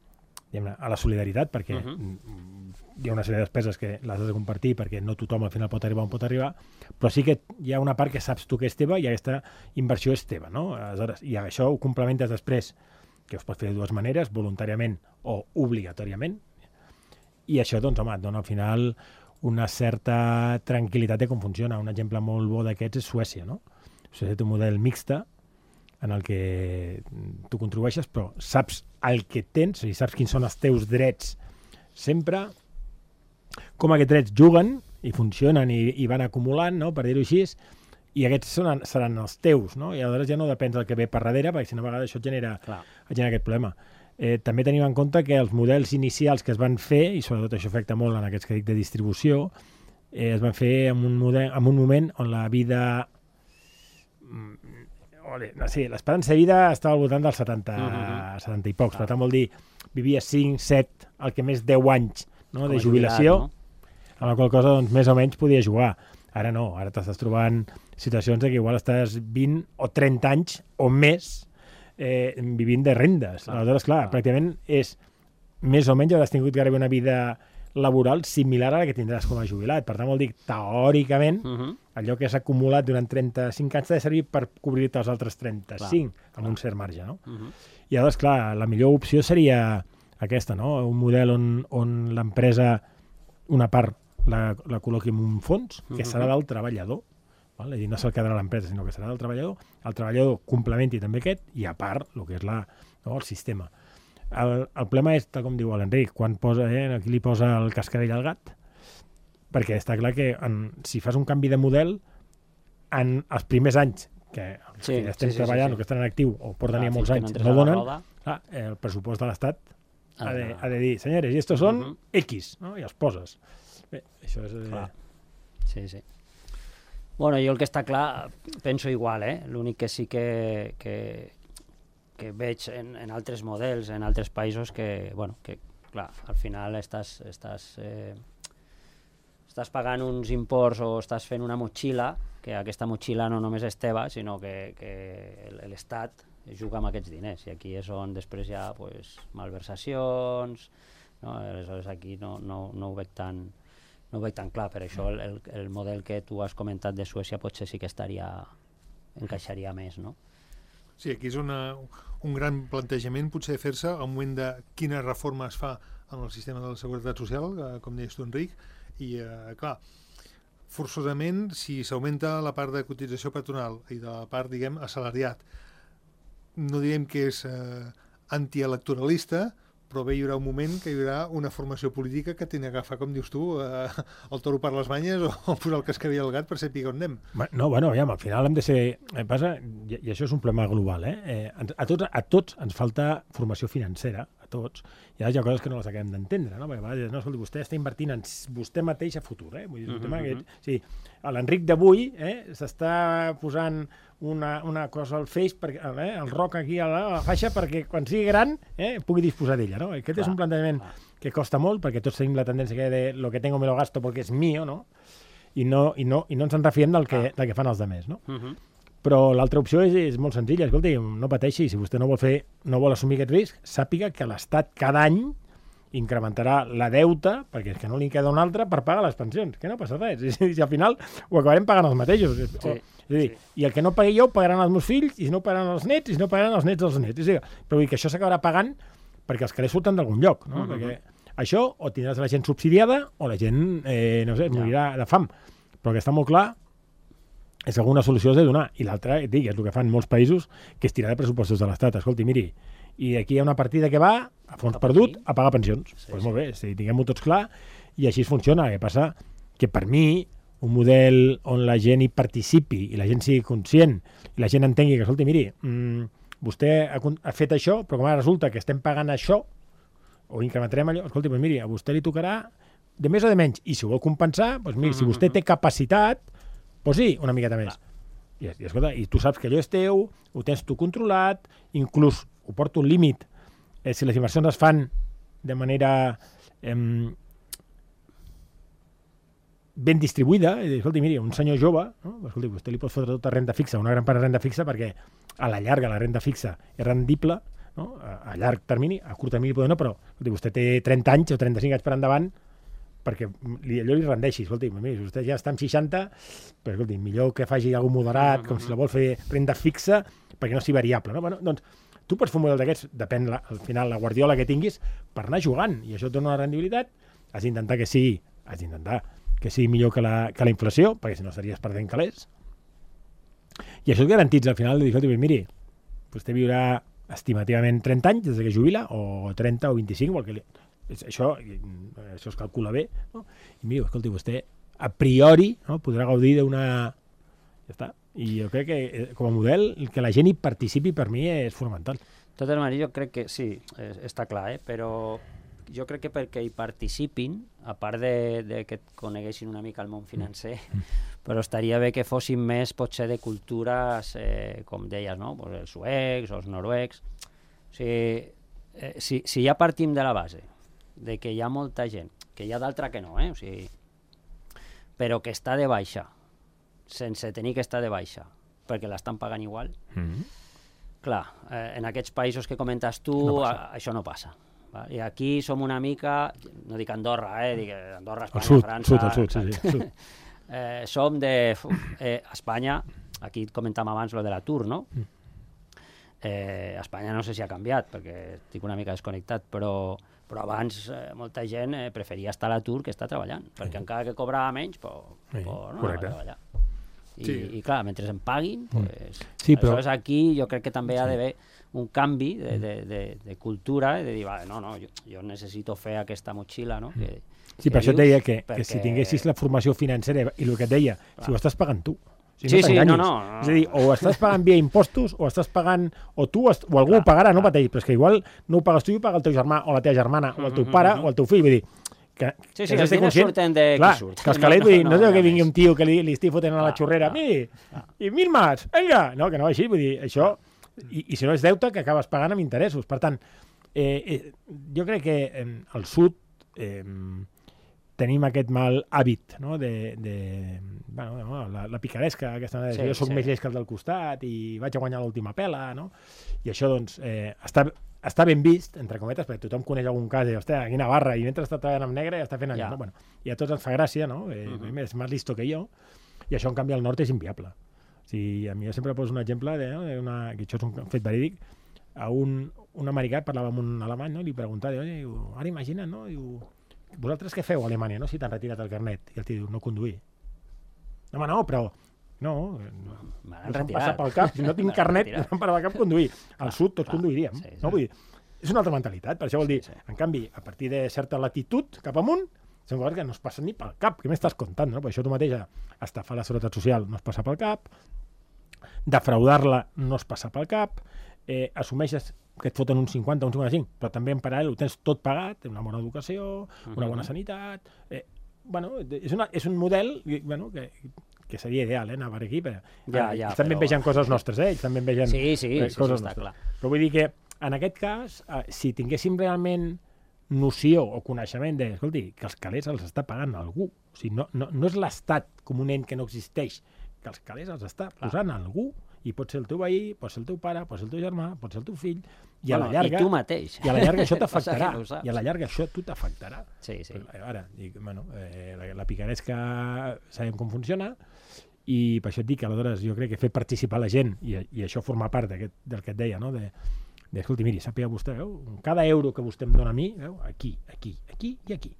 a la solidaritat, perquè uh -huh. hi ha una sèrie de despeses que les has de compartir perquè no tothom al final pot arribar on pot arribar, però sí que hi ha una part que saps tu que és teva i aquesta inversió és teva, no? Aleshores, i això ho complementes després, que es pot fer de dues maneres, voluntàriament o obligatòriament, i això, doncs, home, et dona al final una certa tranquil·litat de com funciona. Un exemple molt bo d'aquests és Suècia, no? Suècia té un model mixta en el que tu contribueixes, però saps el que tens, o sigui, saps quins són els teus drets sempre, com aquests drets juguen i funcionen i, i van acumulant, no? Per dir-ho així, i aquests són, seran els teus, no? I aleshores ja no depèn del que ve per darrere, perquè si no a vegades això et genera, et genera aquest problema. Eh, també tenim en compte que els models inicials que es van fer, i sobretot això afecta molt en aquests que dic de distribució, eh, es van fer en un, model, en un moment on la vida... No sé, l'esperança de vida estava al voltant dels setanta, uh-huh. setanta i pocs, ah. per tant vol dir vivia cinc, set, el que més deu anys, no, de jubilació, jubilat, no? Amb la qual cosa, doncs, més o menys podia jugar. Ara no, ara t'estàs trobant situacions de que igual estàs vint o trenta anys o més eh, vivint de rendes. Clar, aleshores, clar, clar, pràcticament és més o menys hauràs tingut gairebé una vida laboral similar a la que tindràs com a jubilat. Per tant, vol dir, teòricament, uh-huh. allò que has acumulat durant trenta-cinc anys t'ha de servir per cobrir-te els altres trenta-cinc, clar, amb clar. un cert marge, no? Uh-huh. I llavors, clar, la millor opció seria aquesta, no? Un model on, on l'empresa, una part, la, la col·loqui en un fons, que serà del treballador, val? És a dir, no se'l quedarà l'empresa, sinó que serà del treballador. El treballador complementi també aquest, i a part, el que és la, no, el sistema. El, el problema és, tal com diu l'Enric, quan posa, eh, aquí li posa el cascavell al gat, perquè està clar que en, si fas un canvi de model, en els primers anys, que els sí, que estem sí, treballant sí, sí. o que estan en actiu, o porten ja molts anys, no, no donen, clar, el pressupost de l'Estat ha, de, ha de dir, senyores, i estos són uh-huh. X, no? I els poses. Bé, això és... Clar. Sí, sí. Bueno, jo el que està clar, penso igual, eh? L'únic que sí que, que, que veig en, en altres models, en altres països, que, bueno, que, clar, al final estàs, estàs, eh, estàs pagant uns imports o estàs fent una motxilla, que aquesta motxilla no només és teva, sinó que, que l'Estat juga amb aquests diners, i aquí és on després hi ha pues, malversacions, no? Aleshores aquí no, no, no ho veig tan no ho veig tan clar, per això el, el, el model que tu has comentat de Suècia potser sí que estaria, encaixaria més, no? Sí, aquí és una, un gran plantejament potser fer-se al moment de quina reforma es fa en el sistema de la Seguretat Social, eh, com deies tu, Enric, i eh, clar, forçosament, si s'augmenta la part de cotització patronal i de la part, diguem, assalariat, no direm que és eh, antielectoralista, però bé hi haurà un moment que hi haurà una formació política que tenen que agafar, com dius tu, eh, el toro per les banyes o, o posar el cascavell al gat per saber on anem. No, bueno, aviam, al final hem de ser... Eh, passa, i, i això és un problema global, eh? eh a, tots, a tots ens falta formació financera, a tots, i ara hi ha coses que no les acabem d'entendre, no? Perquè a vegades, no, escolti, vostè està invertint en vostè mateix a futur, eh? Vull dir, és un tema que... Sí, l'Enric d'avui eh, s'està posant una, una cosa al Face, perquè, eh, el roc aquí a la, a la faixa, perquè quan sigui gran eh, pugui disposar d'ella, no? Aquest clar, és un plantejament clar, que costa molt, perquè tots tenim la tendència que de lo que tengo me lo gasto porque es mío, no? I no, i no, i no ens en refiem del que, del que fan els altres, no? Uh -huh. Però l'altra opció és, és molt senzilla, escolti, no pateixi, si vostè no vol fer, no vol assumir aquest risc, sàpiga que l'Estat cada any incrementarà la deuta, perquè és que no li queda un altre, per pagar les pensions, que no passa res, i, i al final ho acabarem pagant els mateixos. Sí, o, és a dir, sí. I el que no pagui jo ho pagaran els meus fills, i si no ho pagaran els nets, i si no pagaran els nets dels nets. És a dir, però vull dir que això s'acabarà pagant perquè els calés surten d'algun lloc, no? Uh -huh. Perquè això o tindràs la gent subsidiada o la gent, eh, no sé, es morirà de fam. Però el que està molt clar és que alguna solució has de donar. I l'altra, et dic, és el que fan molts països, que és tirar de pressupostos de l'Estat. Escolti, miri, i aquí hi ha una partida que va, a fons perdut, a pagar pensions. Doncs sí, pues sí. Molt bé, si tinguem-ho tots clar, i així funciona. El que passa que per mi, un model on la gent hi participi i la gent sigui conscient i la gent entengui que, escolti, miri, mmm, vostè ha, ha fet això, però com ara resulta que estem pagant això, o incrementarem allò, escolti, doncs miri, a vostè li tocarà de més o de menys, i si ho vol compensar, doncs miri, si vostè té capacitat, doncs sí, una miqueta més. I, i, escolta, i tu saps que allò és teu, ho tens tu controlat, inclús ho porto un límit, eh, si les inversions es fan de manera eh, ben distribuïda, i dir, escolti, miri, un senyor jove, no? Escolti, vostè li pot fotre tota renda fixa, una gran part de renda fixa, perquè a la llarga la renda fixa és rendible, no? a, a llarg termini, a curt termini poder no, però escolti, vostè té trenta anys o trenta-cinc anys per endavant perquè li, allò li rendeixi. Escolti, miri, si vostè ja està amb seixanta, però escolti, millor que faci algun moderat, com si la vol fer renda fixa, perquè no sigui variable. No? Bueno, doncs, tu pots fer un model d'aquests, depèn la, al final la guardiola que tinguis, per anar jugant, i això et dona una rendibilitat, has d'intentar que sigui, has d'intentar que sigui millor que la, que la inflació, perquè si no estaries perdent calés. I això et garantitza al final de dir, escolti, miri, vostè viurà estimativament trenta anys des que jubila, o trenta o vint-i-cinc, o el que li... Això, això es calcula bé, no? I mira, escolti, vostè a priori no, podrà gaudir d'una... Ja està. I jo crec que com a model que la gent hi participi per mi és fonamental. De totes maneres, jo crec que sí, està clar, eh? Però jo crec que perquè hi participin, a part de, de que coneguessin una mica el món financer, mm. però estaria bé que fossin més, potser, de cultures, eh, com deies, no? Pues els suecs o els noruecs. O sigui, eh, si, si ja partim de la base de que hi ha molta gent, que hi ha d'altra que no, eh? O sigui, però que està de baixa, sense tenir que estar de baixa, perquè l'estan pagant igual, mm-hmm. clar, eh, en aquests països que comentes tu, no a, això no passa. Va? I aquí som una mica, no dic Andorra, eh? Dic Andorra, Espanya, sud, França... Sud, el sud, sí, sí, sud. eh, som de... Eh, Espanya, aquí comentàvem abans lo de l'atur, no? Mm. Eh, Espanya no sé si ha canviat, perquè estic una mica desconnectat, però... però abans eh, molta gent eh, preferia estar a l'atur que estar treballant, perquè sí. encara que cobrava menys, però, sí, però no correcte. anava a treballar. I, sí. i clar, mentre em paguin, pues, sí, però... aleshores aquí jo crec que també sí. ha d'haver un canvi de, de, de, de cultura, de dir, vale, no, no, jo, jo necessito fer aquesta motxilla, no? Que, sí, per això et deia que, perquè... que si tinguessis la formació financera i el que et deia, clar. Si ho estàs pagant tu, si sí, no sí, no, no, no. És a dir, o estàs pagant via impostos, o estàs pagant, o tu, o algú clar, ho pagarà, clar. No pateix, però és que igual no ho pagues tu i ho paga el teu germà, o la teva germana, o el teu pare, o el teu fill, vull dir, que, sí, sí, que els diners surten de clar, qui surt. Que els calés, vull dir, no, no, no, no que vingui un tio que li, li estigui fotent a la xurrera, miri, i mil mats, vinga, no, que no així, vull dir, això, i, i si no és deute, que acabes pagant amb interessos. Per tant, Eh, eh, jo crec que eh, al sud eh, tenim aquest mal hàbit, no? de, de bueno, no, la, la picaresca, aquesta manera de dir, sí, jo soc sí. més llest que el del costat i vaig a guanyar l'última pela, no? I això, doncs, eh, està, està ben vist, entre cometes, perquè tothom coneix algun cas i, hòstia, quina barra, i mentre està treballant amb negre ja està fent allò, ja. No? Bueno, i a tots ens fa gràcia, no? Eh, uh -huh. És més listo que jo, i això, en canvi, al nord és inviable. O sigui, a mi jo sempre poso un exemple, de, no? una, que això és un fet verídic, a un, un americà parlava amb un alemany, no? I li preguntava, oi, diu, ara imagina't, no? Diu, vosaltres què feu a Alemanya, no? Si t'han retirat el carnet. I el tio diu, no conduir. No, home, no, però... No, no se'm passa pel cap. Si no tinc carnet, no em passa pel cap conduir. Al sud tots conduiríem. Sí, sí. No? Vull dir, és una altra mentalitat. Per això vol dir, sí, sí. En canvi, a partir de certa latitud, cap amunt, són coses que no es passen ni pel cap. Què m'estàs contant? No? Per això tu mateixa, estafar la seguretat social no es passa pel cap, defraudar-la no es passa pel cap, eh, assumeixes que et foten un cinquanta o un cinquanta-cinc, però també en paral·lel ho tens tot pagat, una bona educació, una bona sanitat... Eh, bueno, és, una, és un model bueno, que, que seria ideal, eh, anar per aquí, però ja, ja, ells també però... vegen coses nostres, eh? Ells també vegen sí, sí, eh, sí, coses sí, nostres. clar. Però vull dir que, en aquest cas, eh, si tinguéssim realment noció o coneixement de, escolti, que els calés els està pagant algú, o sigui, no, no, no és l'Estat com un ent que no existeix, que els calés els està posant clar. Algú, i pot ser el teu veí, pot ser el teu pare, pot ser el teu germà, pot ser el teu fill, i bueno, a la llarga... I tu mateix. I a la llarga això t'afectarà. No I a la llarga això tu t'afectarà. Sí, sí. Però, ara, dic, bueno, eh, la, la picaresca sabem com funciona, i per això et dic que aleshores jo crec que fer participar la gent, i, i això forma part del que et deia, no? de, de escolti, miri, sàpiga vostè, veu? Cada euro que vostè em dona a mi, veu? Aquí, aquí, aquí i aquí.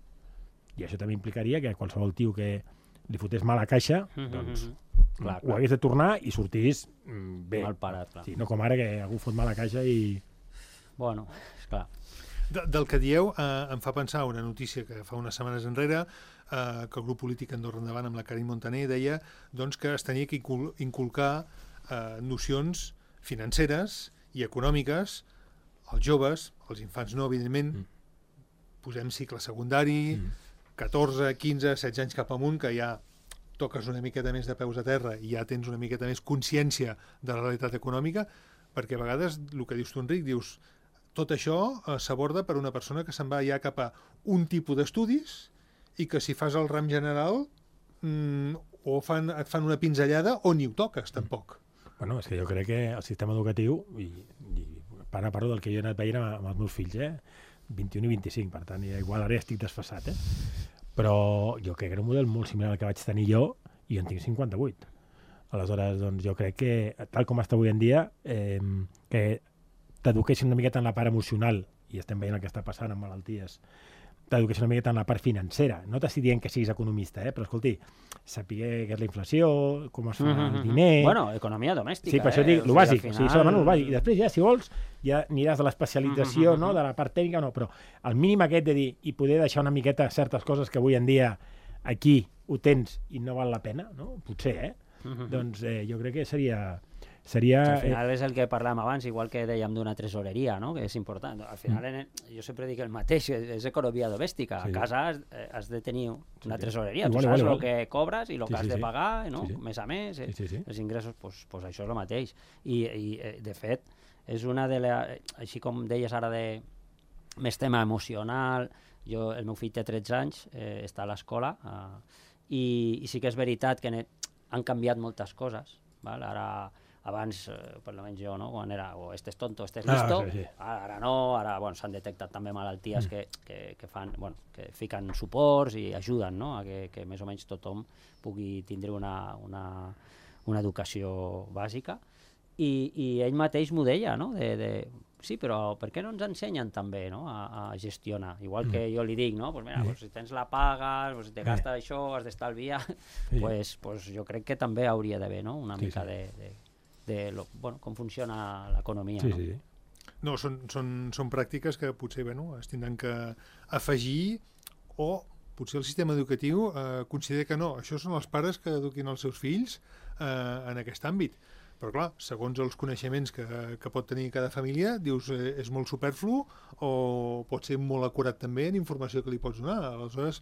I això també implicaria que qualsevol tio que li fotés mal a caixa, mm -hmm. doncs... Clar, clar. Ho hagués de tornar i sortís bé. Mal parat, clar. Sí, no com ara que algú fot mal a caixa i... Bueno, és clar. De, del que dieu eh, em fa pensar una notícia que fa unes setmanes enrere eh, que el grup polític Andorra Endavant amb la Karin Montaner deia doncs, que es tenia que inculcar eh, nocions financeres i econòmiques als joves, als infants no, evidentment, mm. posem cicle secundari, mm. catorze, quinze, setze anys cap amunt, que ja toques una miqueta més de peus a terra i ja tens una miqueta més consciència de la realitat econòmica, perquè a vegades, el que dius tu, Enric, dius, tot això eh, s'aborda per una persona que se'n va ja cap a un tipus d'estudis i que si fas el ram general mm, o fan, et fan una pinzellada o ni ho toques, tampoc. Bueno, és que jo crec que el sistema educatiu, i, i para parlo del que jo he anat veient amb, amb els meus fills, eh? vint-i-un i vint-i-cinc, per tant, igual ara estic desfasat, eh? Però jo crec que era un model molt similar al que vaig tenir jo i jo en tinc cinquanta-vuit. Aleshores, doncs, jo crec que, tal com està avui en dia, eh, que t'eduquessin una miqueta en la part emocional, i estem veient el que està passant amb malalties, t'eduquessin una miqueta en la part financera. No t'estic dient que siguis economista, eh? Però, escolti, saber què és la inflació, com es fa mm-hmm. el diner... Bueno, economia domèstica, sí, per això eh? dic, el o bàsic, sigui, final... o sigui, això demano el bàsic. I després ja, si vols, ja aniràs de l'especialització, mm-hmm. no?, de la part tècnica, no, però el mínim aquest de dir, i poder deixar una miqueta certes coses que avui en dia aquí ho tens i no val la pena, no? Potser, eh? Mm-hmm. Doncs eh, jo crec que seria... seria al final és el que parlàvem abans, igual que dèiem d'una tresoreria, no? Que és important. Al final, mm. en, jo sempre dic el mateix, és economia domèstica. Sí. A casa has, has de tenir una tresoreria. Sí. Tu saps el que cobres i el sí, que has sí, de pagar, no? Sí, sí. Mes a mes, sí, sí, sí. Els ingressos, pues, pues això és el mateix. I, i de fet, és una de les... Així com deies ara de més tema emocional, jo, el meu fill té tretze anys, eh, està a l'escola, eh, i, i sí que és veritat que ne, han canviat moltes coses, val? Ara... Abans, eh, per almenys jo, no? Quan era o estés tonto, estés listo, ah, sí, sí. Ara, ara no, ara bueno, s'han detectat també malalties mm. que, que, que, fan, bueno, que fiquen suports i ajuden, no? A que, que més o menys tothom pugui tindre una, una, una educació bàsica. I, i ell mateix m'ho deia, no? De, de, sí, però per què no ens ensenyen també, no? a, a gestionar? Igual mm. que jo li dic, no? Pues mira, mm. pues si tens la paga, pues si te gastes mm. això, has d'estalviar, sí. pues, pues jo crec que també hauria d'haver, no? Una sí, mica sí. de... de de lo, bueno, com funciona l'economia. Sí, no? sí. No, són, són, són pràctiques que potser bueno, es tindran que afegir o potser el sistema educatiu eh, considera que no. Això són els pares que eduquin els seus fills eh, en aquest àmbit. Però clar, segons els coneixements que, que pot tenir cada família, dius, eh, és molt superflu o pot ser molt acurat també en informació que li pots donar. Aleshores,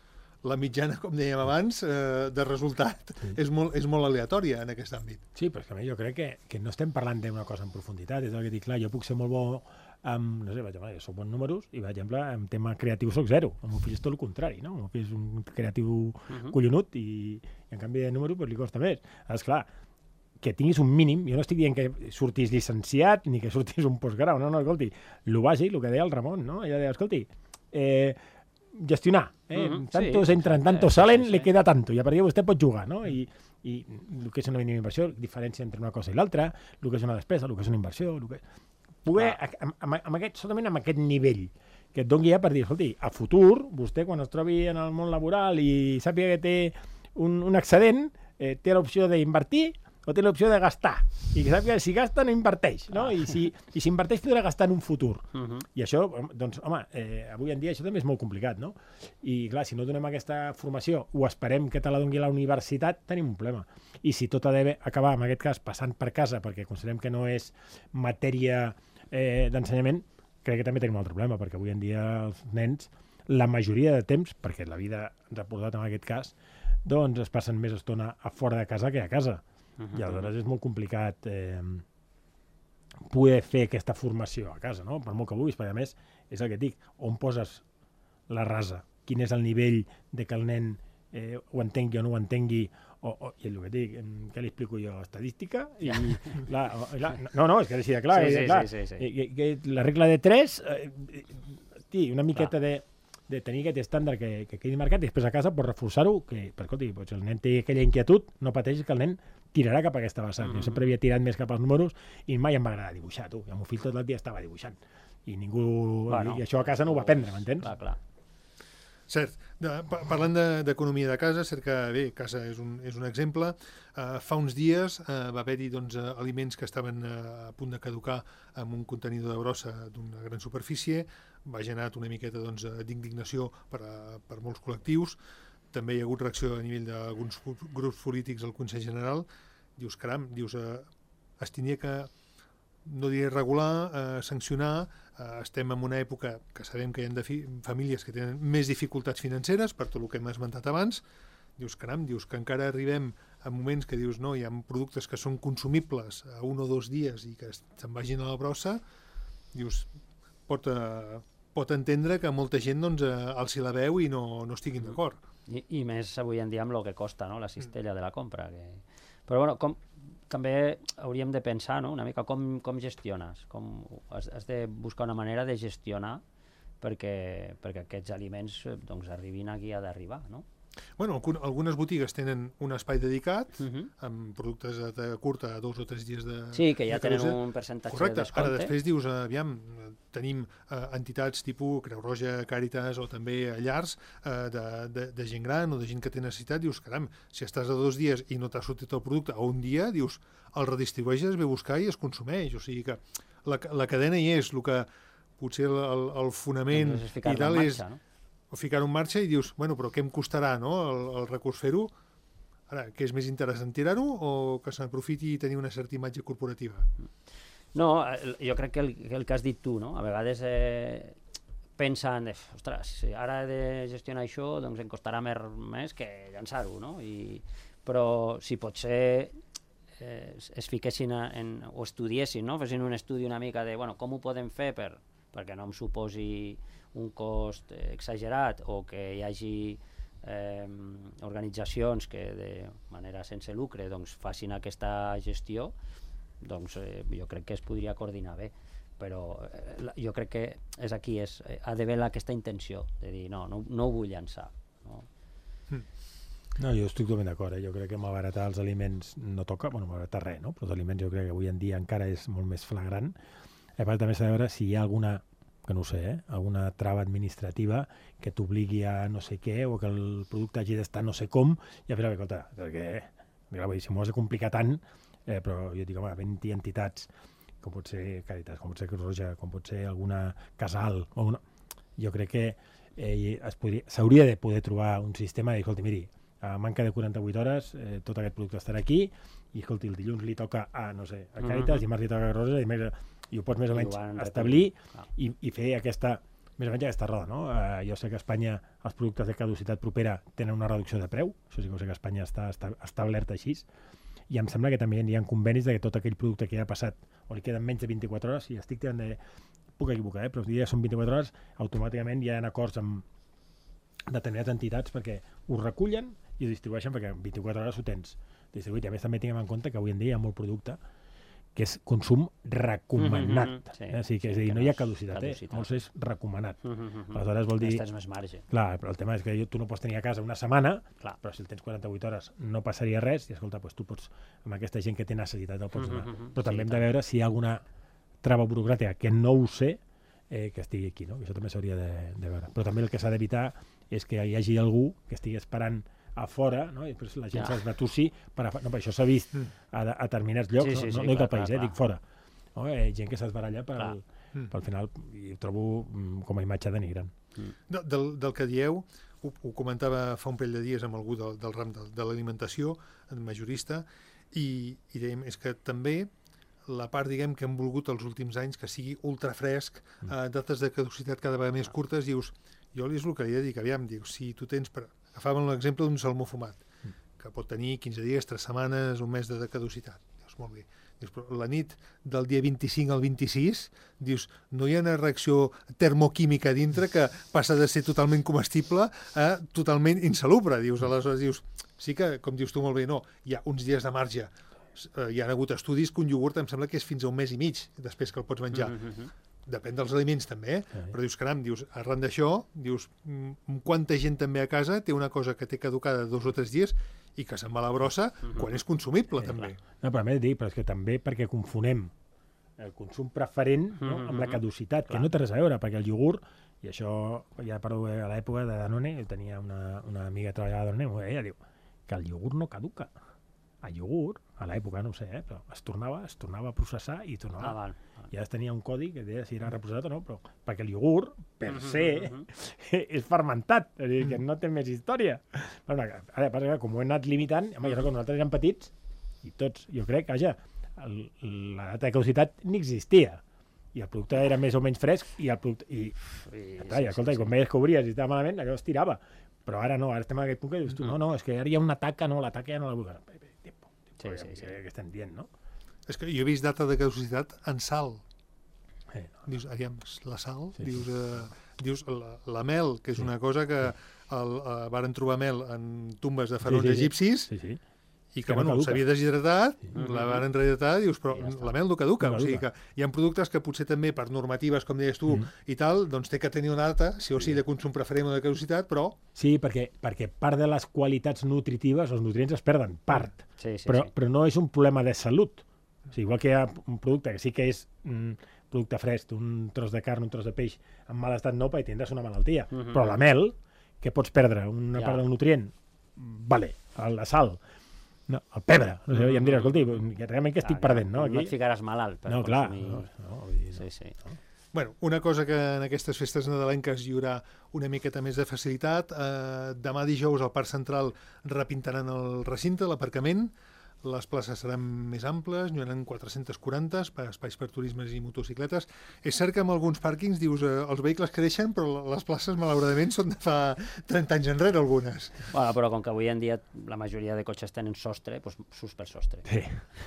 la mitjana, com dèiem abans, eh, de resultat sí. és, molt, és molt aleatòria en aquest àmbit. Sí, però és que jo crec que, que no estem parlant d'una cosa en profunditat, és el que dic, clar, jo puc ser molt bo amb, no sé, per exemple, soc bons números i, per exemple, en tema creatiu soc zero. El meu fill és tot el contrari, no? El meu fill és un creatiu uh-huh. collonut i, i en canvi de número pues, li costa més. És clar, que tinguis un mínim, jo no estic dient que surtis llicenciat ni que surtis un postgrau, no, no, escolti, el bàsic, el que deia el Ramon, no? Ella deia, escolti, eh, gestionar, eh? Uh-huh. Tantos sí, entran, tantos sí, salen, sí, sí. le queda tanto, i a partir de vostè pot jugar, no? I, i el que és una mínima inversió, diferència entre una cosa i l'altra, el que és una despesa, el que és una inversió, el que... Poder, ah. amb, amb, amb aquest, solament amb aquest nivell que et doni ja per dir, escolti, a futur, vostè quan es trobi en el món laboral i sàpiga que té un, un excedent, eh, té l'opció d'invertir o té l'opció de gastar. I que sàpiga que si gasta no inverteix, no? Ah. I si, i si inverteix podrà gastar en un futur. Uh-huh. I això, doncs, home, eh, avui en dia això també és molt complicat, no? I clar, si no donem aquesta formació o esperem que te la doni la universitat, tenim un problema. I si tot ha d'acabar, en aquest cas, passant per casa, perquè considerem que no és matèria eh, d'ensenyament, crec que també tenim un altre problema, perquè avui en dia els nens, la majoria de temps, perquè la vida ens ha portat en aquest cas, doncs es passen més estona a fora de casa que a casa. Uh-huh. I aleshores és molt complicat eh, poder fer aquesta formació a casa, no? Per molt que vulguis, perquè a més és el que et dic, on poses la rasa, quin és el nivell de que el nen eh, ho entengui o no ho entengui, o, o, i el que dic, què li explico jo? Estadística? I, la, la, no, no, és que així de clar. Sí, sí, clar sí, sí, sí. I, que, la regla de tres, eh, tí, una miqueta de, de tenir aquest estàndard que, que quedi marcat i després a casa pues, reforçar-ho, que, per escolti, pues, el nen té aquella inquietud, no pateixis que el nen tirarà cap a aquesta vessant. Mm-hmm. Jo sempre havia tirat més cap als números i mai em va agradar dibuixar, tu. I el meu fill tot el dia estava dibuixant. I ningú... Bueno, i això a casa no ho va aprendre, m'entens? Clar, clar. Cert. De, parlant d'economia de, de casa, cert que, bé, casa és un, és un exemple. Uh, fa uns dies uh, va haver-hi doncs, uh, aliments que estaven uh, a punt de caducar amb un contenidor de brossa d'una gran superfície. Va generar una miqueta doncs, d'indignació per, a, per molts col·lectius. També hi ha hagut reacció a nivell d'alguns grups polítics al Consell General. Dius, caram, dius, uh, es tenia que, no diré regular, eh, sancionar. Eh, estem en una època que sabem que hi ha famílies que tenen més dificultats financeres per tot el que hem esmentat abans. Dius, caram, dius que encara arribem a moments que dius, no, hi ha productes que són consumibles a un o dos dies i que se'n vagin a la brossa. Dius, pot, eh, pot entendre que molta gent doncs, eh, alci la veu i no, no estiguin d'acord. I, I més avui en dia amb el que costa, no?, la cistella mm. de la compra. Que... Però bueno, com... també hauríem de pensar, no?, una mica com, com gestiones, com has, has de buscar una manera de gestionar perquè, perquè aquests aliments doncs, arribin aquí a d'arribar, no? Bueno, algunes botigues tenen un espai dedicat uh-huh. amb productes de curta a dos o tres dies de... Sí, que ja tenen un percentatge Correcte. de descompte. Ara després dius, aviam, tenim eh, entitats tipus Creu Roja, Càritas o també llars eh, de, de, de gent gran o de gent que té necessitat. Dius, caram, si estàs a dos dies i no t'ha sortit el producte a un dia, dius, el redistribueixes, es ve a buscar i es consumeix. O sigui que la, la cadena hi és, el que potser el, el, el fonament i tal és... Marxa, no? O ficar-ho en marxa i dius, bueno, però què em costarà, no?, el, el recurs fer-ho? Ara, què és més interessant, tirar-ho o que se n'aprofiti i tenir una certa imatge corporativa? No, jo crec que el, el que has dit tu, no?, a vegades eh, pensen, ostres, si ara he de gestionar això, doncs em costarà més, més que llançar-ho, no? I, però si potser eh, es fiquessin a, en, o estudiessin, no?, fessin un estudi una mica de, bueno, com ho podem fer per, perquè no em suposi un cost exagerat o que hi hagi eh, organitzacions que de manera sense lucre doncs, facin aquesta gestió, doncs eh, jo crec que es podria coordinar bé, però eh, jo crec que és aquí, és, eh, ha d'haver aquesta intenció de dir no, no, no ho vull llançar. No, mm. no jo estic totalment d'acord, eh? Jo crec que malbaratar els aliments no toca, bueno, malbaratar res, no? Però els aliments jo crec que avui en dia encara és molt més flagrant. A part també s'ha de veure si hi ha alguna que no ho sé, eh? alguna trava administrativa que t'obligui a no sé què o que el producte hagi d'estar no sé com i a veure, escolta, perquè clar, si m'ho has de complicar tant, eh, però jo dic, home, vint entitats, com pot ser Càritas, com pot ser Creu Roja, com pot ser alguna casal, o una... jo crec que eh, s'hauria de poder trobar un sistema de dir, escolta, miri, a manca de quaranta-vuit hores, eh, tot aquest producte estarà aquí, i escolti, el dilluns li toca a, no sé, a Càritas, uh-huh. dimarts li toca a Creu Roja, dimarts... i ho pots més o menys establir ah. i, i fer aquesta, més o menys aquesta roda, no? Uh, jo sé que a Espanya els productes de caducitat propera tenen una reducció de preu, això sí que ho sé que a Espanya està establert així, i em sembla que també hi ha convenis de que tot aquell producte que ja ha passat o li queden menys de vint-i-quatre hores, i estic tirant de puc equivocar, eh? Però els dies són vint-i-quatre hores, automàticament hi ha acords amb determinades entitats perquè ho recullen i ho distribueixen perquè en vint-i-quatre hores ho tens distribuït. I a més també tinguem en compte que avui en dia hi ha molt producte que és consum recomanat. Mm-hmm, sí, eh? O sigui, que, sí, és a dir, no hi ha caducitat, caducitat. eh? Molts és recomanat. Mm-hmm. Aleshores vol dir... Tens més marge. Clar, però el tema és que tu no pots tenir a casa una setmana, clar. Però si el tens quaranta-vuit hores no passaria res, i escolta, doncs tu pots, amb aquesta gent que té necessitat el pots donar. Mm-hmm. Però també sí, hem de veure si hi ha alguna trava burocràtica que no ho sé, eh, que estigui aquí, no? I això també s'hauria de, de veure. Però també el que s'ha d'evitar és que hi hagi algú que estigui esperant a fora, no? I després la gent ja. s'esbatussi, per a... no, per això s'ha vist a, a determinats llocs, sí, sí, sí, no, no dic al país, eh, dic fora. No? Eh, gent que s'esbaralla pel, mm. pel final, i ho trobo mm, com a imatge denigrant. Mm. De, del, del que dieu, ho, ho comentava fa un parell de dies amb algú del, del ram de, de l'alimentació, majorista, i, i dèiem, és que també la part, diguem, que hem volgut els últims anys que sigui ultrafresc, mm. eh, dates de caducitat cada vegada més curtes, dius, jo és el que li he de dir, que aviam, dius, si tu tens... Per... Agafàvem l'exemple d'un salmó fumat, mm. que pot tenir quinze dies, tres setmanes, un mes de, de caducitat. Dius, molt bé. Dius, però la nit del dia vint-i-cinc al vint-i-sis, dius, no hi ha una reacció termoquímica dintre que passa de ser totalment comestible a totalment insalubre. Dius, aleshores dius, sí que, com dius tu molt bé, no, hi ha uns dies de marge. Hi ha hagut estudis que un iogurt em sembla que és fins a un mes i mig després que el pots menjar. Mm-hmm. Depèn dels aliments també, eh? Sí. Però dius, caram, dius, arran d'això, dius, quanta gent també a casa té una cosa que té caducada dos o tres dies i que se'n va a la brossa mm-hmm. quan és consumible, sí, també. Clar. No, però a més dic, però és que també perquè confonem el consum preferent no? mm-hmm. amb la caducitat, clar. Que no té res a veure, perquè el iogurt, i això ja parlo a l'època de Danone, jo tenia una, una amiga que treballava a Danone, ella diu que el iogurt no caduca. El iogurt, a l'època, no ho sé, eh, però es tornava, es tornava a processar i tornava... Ah, val, val. I ara tenia un codi que deia si era reprocessat o no, però perquè el iogurt, per uh-huh, se, uh-huh. és fermentat, és a dir, que no té més història. Però, ara, passa que com ho hem anat limitant, home, ja quan nosaltres érem petits, i tots, jo crec, vaja, el, la data de caducitat ni existia. I el producte era més o menys fresc, i el producte... I, I, clar, i escolta, sí, sí, i quan veies que obries i estava malament, allò es tirava. Però ara no, ara estem en aquest punt que dius tu, uh-huh. no, no, és que ara hi ha una taca, no, la taca ja no la vull. Sí, sí, sí. Que estem dient, no? És que jo he vist data de caducitat en sal. Eh, no. Dius, aviam, la sal, sí, dius, eh, dius la, la mel, que és sí. una cosa que el, eh, varen trobar mel en tumbes de faraons sí, sí, egipcis, sí, sí. i que, que bueno, s'havia deshidratat, sí. la varen rehidratar, dius, però ja la mel no caduca. No, o sigui que hi ha productes que potser també per normatives, com deies tu, mm. i tal, doncs té que tenir una data, sí o sí, de consum preferent o de caducitat, però... Sí, perquè, perquè part de les qualitats nutritives, els nutrients es perden, part. Sí, sí, però, sí. però no és un problema de salut. O sigui, igual que hi ha un producte que sí que és mm, producte fresc, un tros de carn, un tros de peix en mal estat no, perquè tindràs una malaltia. Mm-hmm. Però la mel, que pots perdre una ja. part del nutrient, vale, la sal, no, el pebre, no sé, ja em diràs, escolti, realment que estic clar, perdent, no? Aquí... No et ficaràs malalt per no, clar, consumir... No, no, vull dir, no. Sí, sí. No. Bueno, una cosa que en aquestes festes nadalenques hi haurà una miqueta més de facilitat. Eh, demà dijous al Parc Central repintaran el recinte, l'aparcament. Les places seran més amples, n'hi haurà quatre-cents quaranta espais per turismes i motocicletes. És cert que en alguns pàrquings dius eh, els vehicles creixen, però les places malauradament són de fa trenta anys enrere algunes. Bueno, però com que avui en dia la majoria de cotxes tenen sostre, doncs surts per sostre. Sí.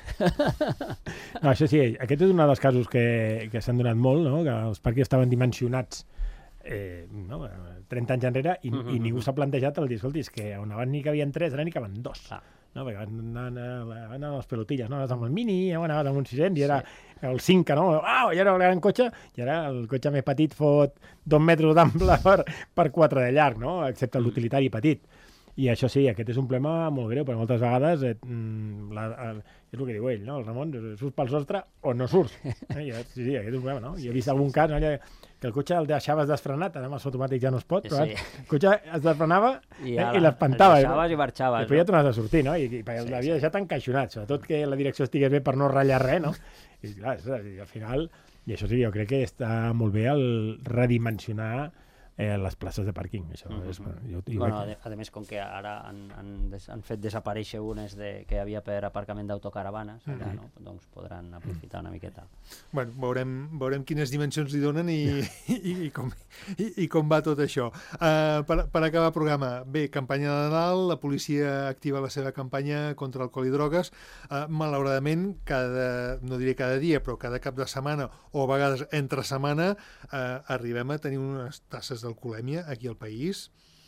No, això sí, aquest és un dels casos que, que s'han donat molt, no? Que els pàrquings estaven dimensionats eh, no? trenta anys enrere i, uh-huh. i ningú s'ha plantejat el dir, escolti, és que on abans n'hi cabien tres, ara n'hi caben dos. Ah. No, perquè anaven a les pelotilles, no? Anaves amb el mini, anaves amb un sis cents i era sí. el cinc, no? Au, i era el gran cotxe, i ara el cotxe més petit fot dos metres d'ample per, per quatre de llarg, no? Excepte l'utilitari petit. I això sí, aquest és un problema molt greu, perquè moltes vegades eh, la, el, és el que diu ell, no? El Ramon, surts pel sostre o no surts. Eh? I, sí, sí, aquest és un problema, no? I he vist algun cas, no? Que el cotxe el deixaves desfrenat, ara amb els automàtics ja no es pot, però sí. el cotxe es desfrenava i, eh, i l'espantava. El deixaves i marxaves. Després no? ja tornaves a sortir, no? I, i sí, l'havia sí. deixat encaixonat, sobretot que la direcció estigués bé per no ratllar res, no? I clar, i al final, i això sí, jo crec que està molt bé el redimensionar eh, les places de pàrquing. Això Mm-hmm. és, jo, jo Bueno, crec a, a més, com que ara han, han, des, han fet desaparèixer unes de, que hi havia per aparcament d'autocaravanes, allà, Mhm. no? Doncs podran aprofitar una miqueta. Bueno, veurem, veurem quines dimensions li donen i, i, i, com, i, i com va tot això. Uh, per, per acabar el programa, bé, campanya de Nadal, la policia activa la seva campanya contra alcohol i drogues. Uh, malauradament, cada, no diré cada dia, però cada cap de setmana o a vegades entre setmana uh, arribem a tenir unes tasses d'alcoholèmia aquí al país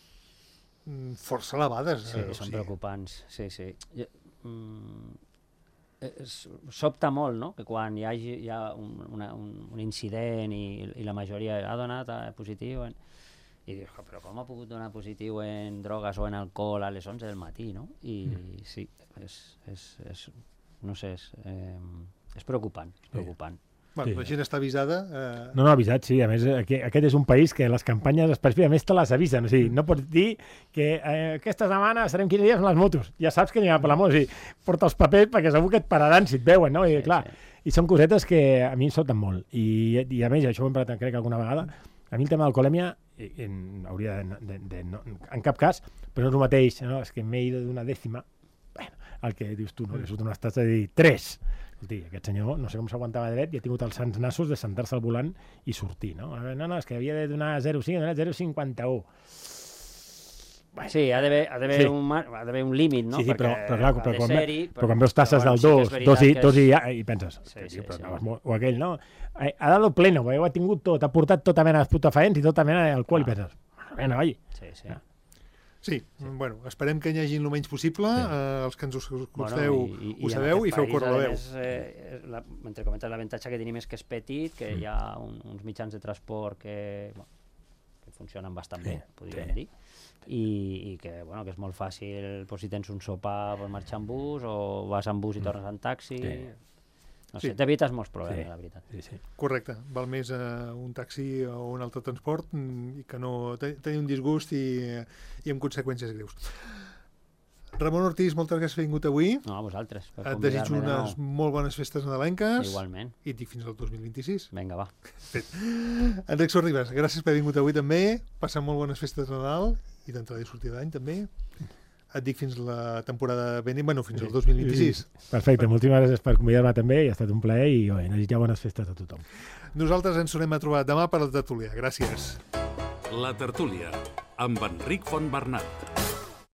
mm, força elevades. Sí, eh, o són sigui. preocupants. Sí, sí. Jo, mm, es, sobta molt, no?, que quan hi hagi hi ha un, una, un, un incident i, i la majoria ha donat eh, positiu en, i dius, però com ha pogut donar positiu en drogues o en alcohol a les onze del matí, no? I mm. sí, és, és, és, no sé, és, eh, és preocupant, és preocupant. Bueno, Sí. la gent està avisada. Eh... No, no, avisat, sí. A més, aquest, aquest és un país que les campanyes específiques, a més, te les avisen. O sigui, no pots dir que eh, aquesta setmana serem quinze dies amb les motos. Ja saps que n'hi ha per la moto. O sigui, porta els papers perquè segur que et pararan si et veuen, no? I, Sí, clar, sí. i són cosetes que a mi em sobten molt. I, i a més, això ho hem parlat, crec, alguna vegada, a mi el tema de l'alcoholèmia en, hauria de, de, de, no, en cap cas, però no és el mateix, no? És que m'he ido d'una dècima, bueno, el que dius tu, no? Que surt unes tasses de dir tres. Escolti, aquest senyor no sé com s'aguantava dret i ha tingut els sants nassos de sentar-se al volant i sortir, no? No, no, és que havia de donar zero coma cinc, ha donat zero coma cinquanta-u. Bueno, Sí, ha d'haver ha d'haver Sí. un, mar- ha d'haver un límit, no? sí, sí, però, però, clar, ha però, de quan, ser-hi, ve, però quan veus tasses però, del bueno, sí que dos, és dos, i, veritat que dos i, és- ja, i penses, Sí, sí, sí, sí, però sí. anaves molt- o aquell, no? Eh, Ha dado pleno, perquè ho ha tingut tot, ha portat tota mena d'estupefaents i tota mena d'alcohol, i Ah. penses, bueno, oi, Sí, sí. Ja. Sí, sí, bueno, esperem que n'hi hagi el menys possible. Sí. Eh, els que ens escolteu Bueno, i, i, ho i sabeu en i aquest feu país, córrer la a veu. més, eh, la, mentre comentes l'avantatge que tenim és que és petit, que hi ha un, uns mitjans de transport que, bueno, que funcionen bastant bé, podríem sí. dir, i, i que, bueno, que és molt fàcil, pues, si tens un sopar pots marxar en bus o vas en bus i tornes en taxi. Sí. No sé, Sí. t'evites molts problemes, Sí. la veritat. sí, sí. Correcte, val més eh, un taxi o un altre transport mm, i que no te- tenir un disgust i, i amb conseqüències greus. Ramon Ortiz, moltes gràcies per haver vingut avui. No, a vosaltres, per Et desitjo convidar-me de unes nou. molt bones festes nadalenques Igualment. i et dic fins al dos mil vint-i-sis. Vinga, va. Enric Sorribas, gràcies per haver vingut avui també. Passa molt bones festes de Nadal i d'entrada i sortida d'any també. Et dic fins la temporada venint, bueno, fins al dos mil vint-i-sis. Perfecte, moltíssimes gràcies per convidar-me també, i ha estat un plaer i bé, desitjar bones festes a tothom. Nosaltres ens tornem a trobar demà per la tertúlia. Gràcies. La tertúlia, amb Enric Fontbernat.